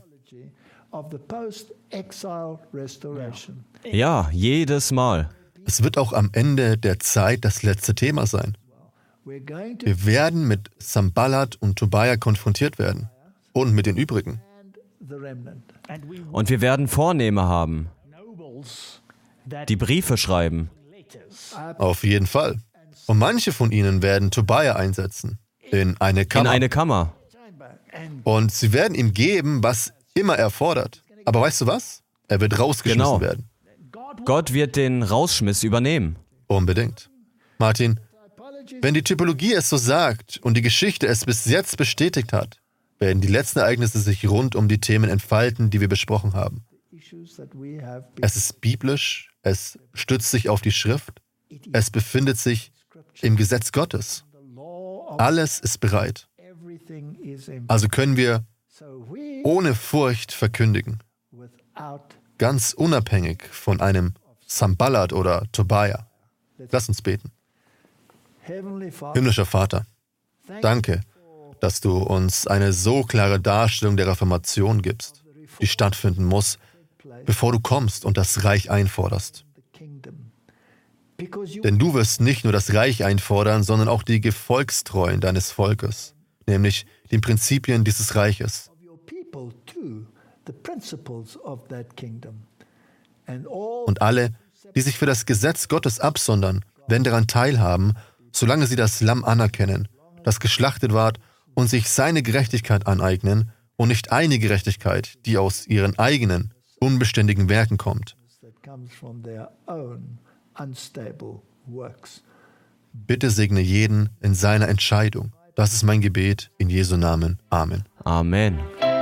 Ja, jedes Mal. Es wird auch am Ende der Zeit das letzte Thema sein. Wir werden mit Sanballat und Tobia konfrontiert werden und mit den übrigen. Und wir werden Vornehme haben, die Briefe schreiben. Auf jeden Fall. Und manche von ihnen werden Tobia einsetzen in eine Kammer. In eine Kammer. Und sie werden ihm geben, was immer er fordert. Aber weißt du was? Er wird rausgeschmissen Genau. werden. Gott wird den Rausschmiss übernehmen. Unbedingt. Martin, wenn die Typologie es so sagt und die Geschichte es bis jetzt bestätigt hat, werden die letzten Ereignisse sich rund um die Themen entfalten, die wir besprochen haben. Es ist biblisch, es stützt sich auf die Schrift, es befindet sich im Gesetz Gottes. Alles ist bereit. Also können wir ohne Furcht verkündigen, ganz unabhängig von einem Sanballat oder Tobia. Lass uns beten. Himmlischer Vater, danke, dass du uns eine so klare Darstellung der Reformation gibst, die stattfinden muss, bevor du kommst und das Reich einforderst. Denn du wirst nicht nur das Reich einfordern, sondern auch die Gefolgstreuen deines Volkes, nämlich den Prinzipien dieses Reiches. Und alle, die sich für das Gesetz Gottes absondern, werden daran teilhaben, solange sie das Lamm anerkennen, das geschlachtet ward, und sich seine Gerechtigkeit aneignen und nicht eine Gerechtigkeit, die aus ihren eigenen, unbeständigen Werken kommt. Bitte segne jeden in seiner Entscheidung. Das ist mein Gebet in Jesu Namen. Amen. Amen.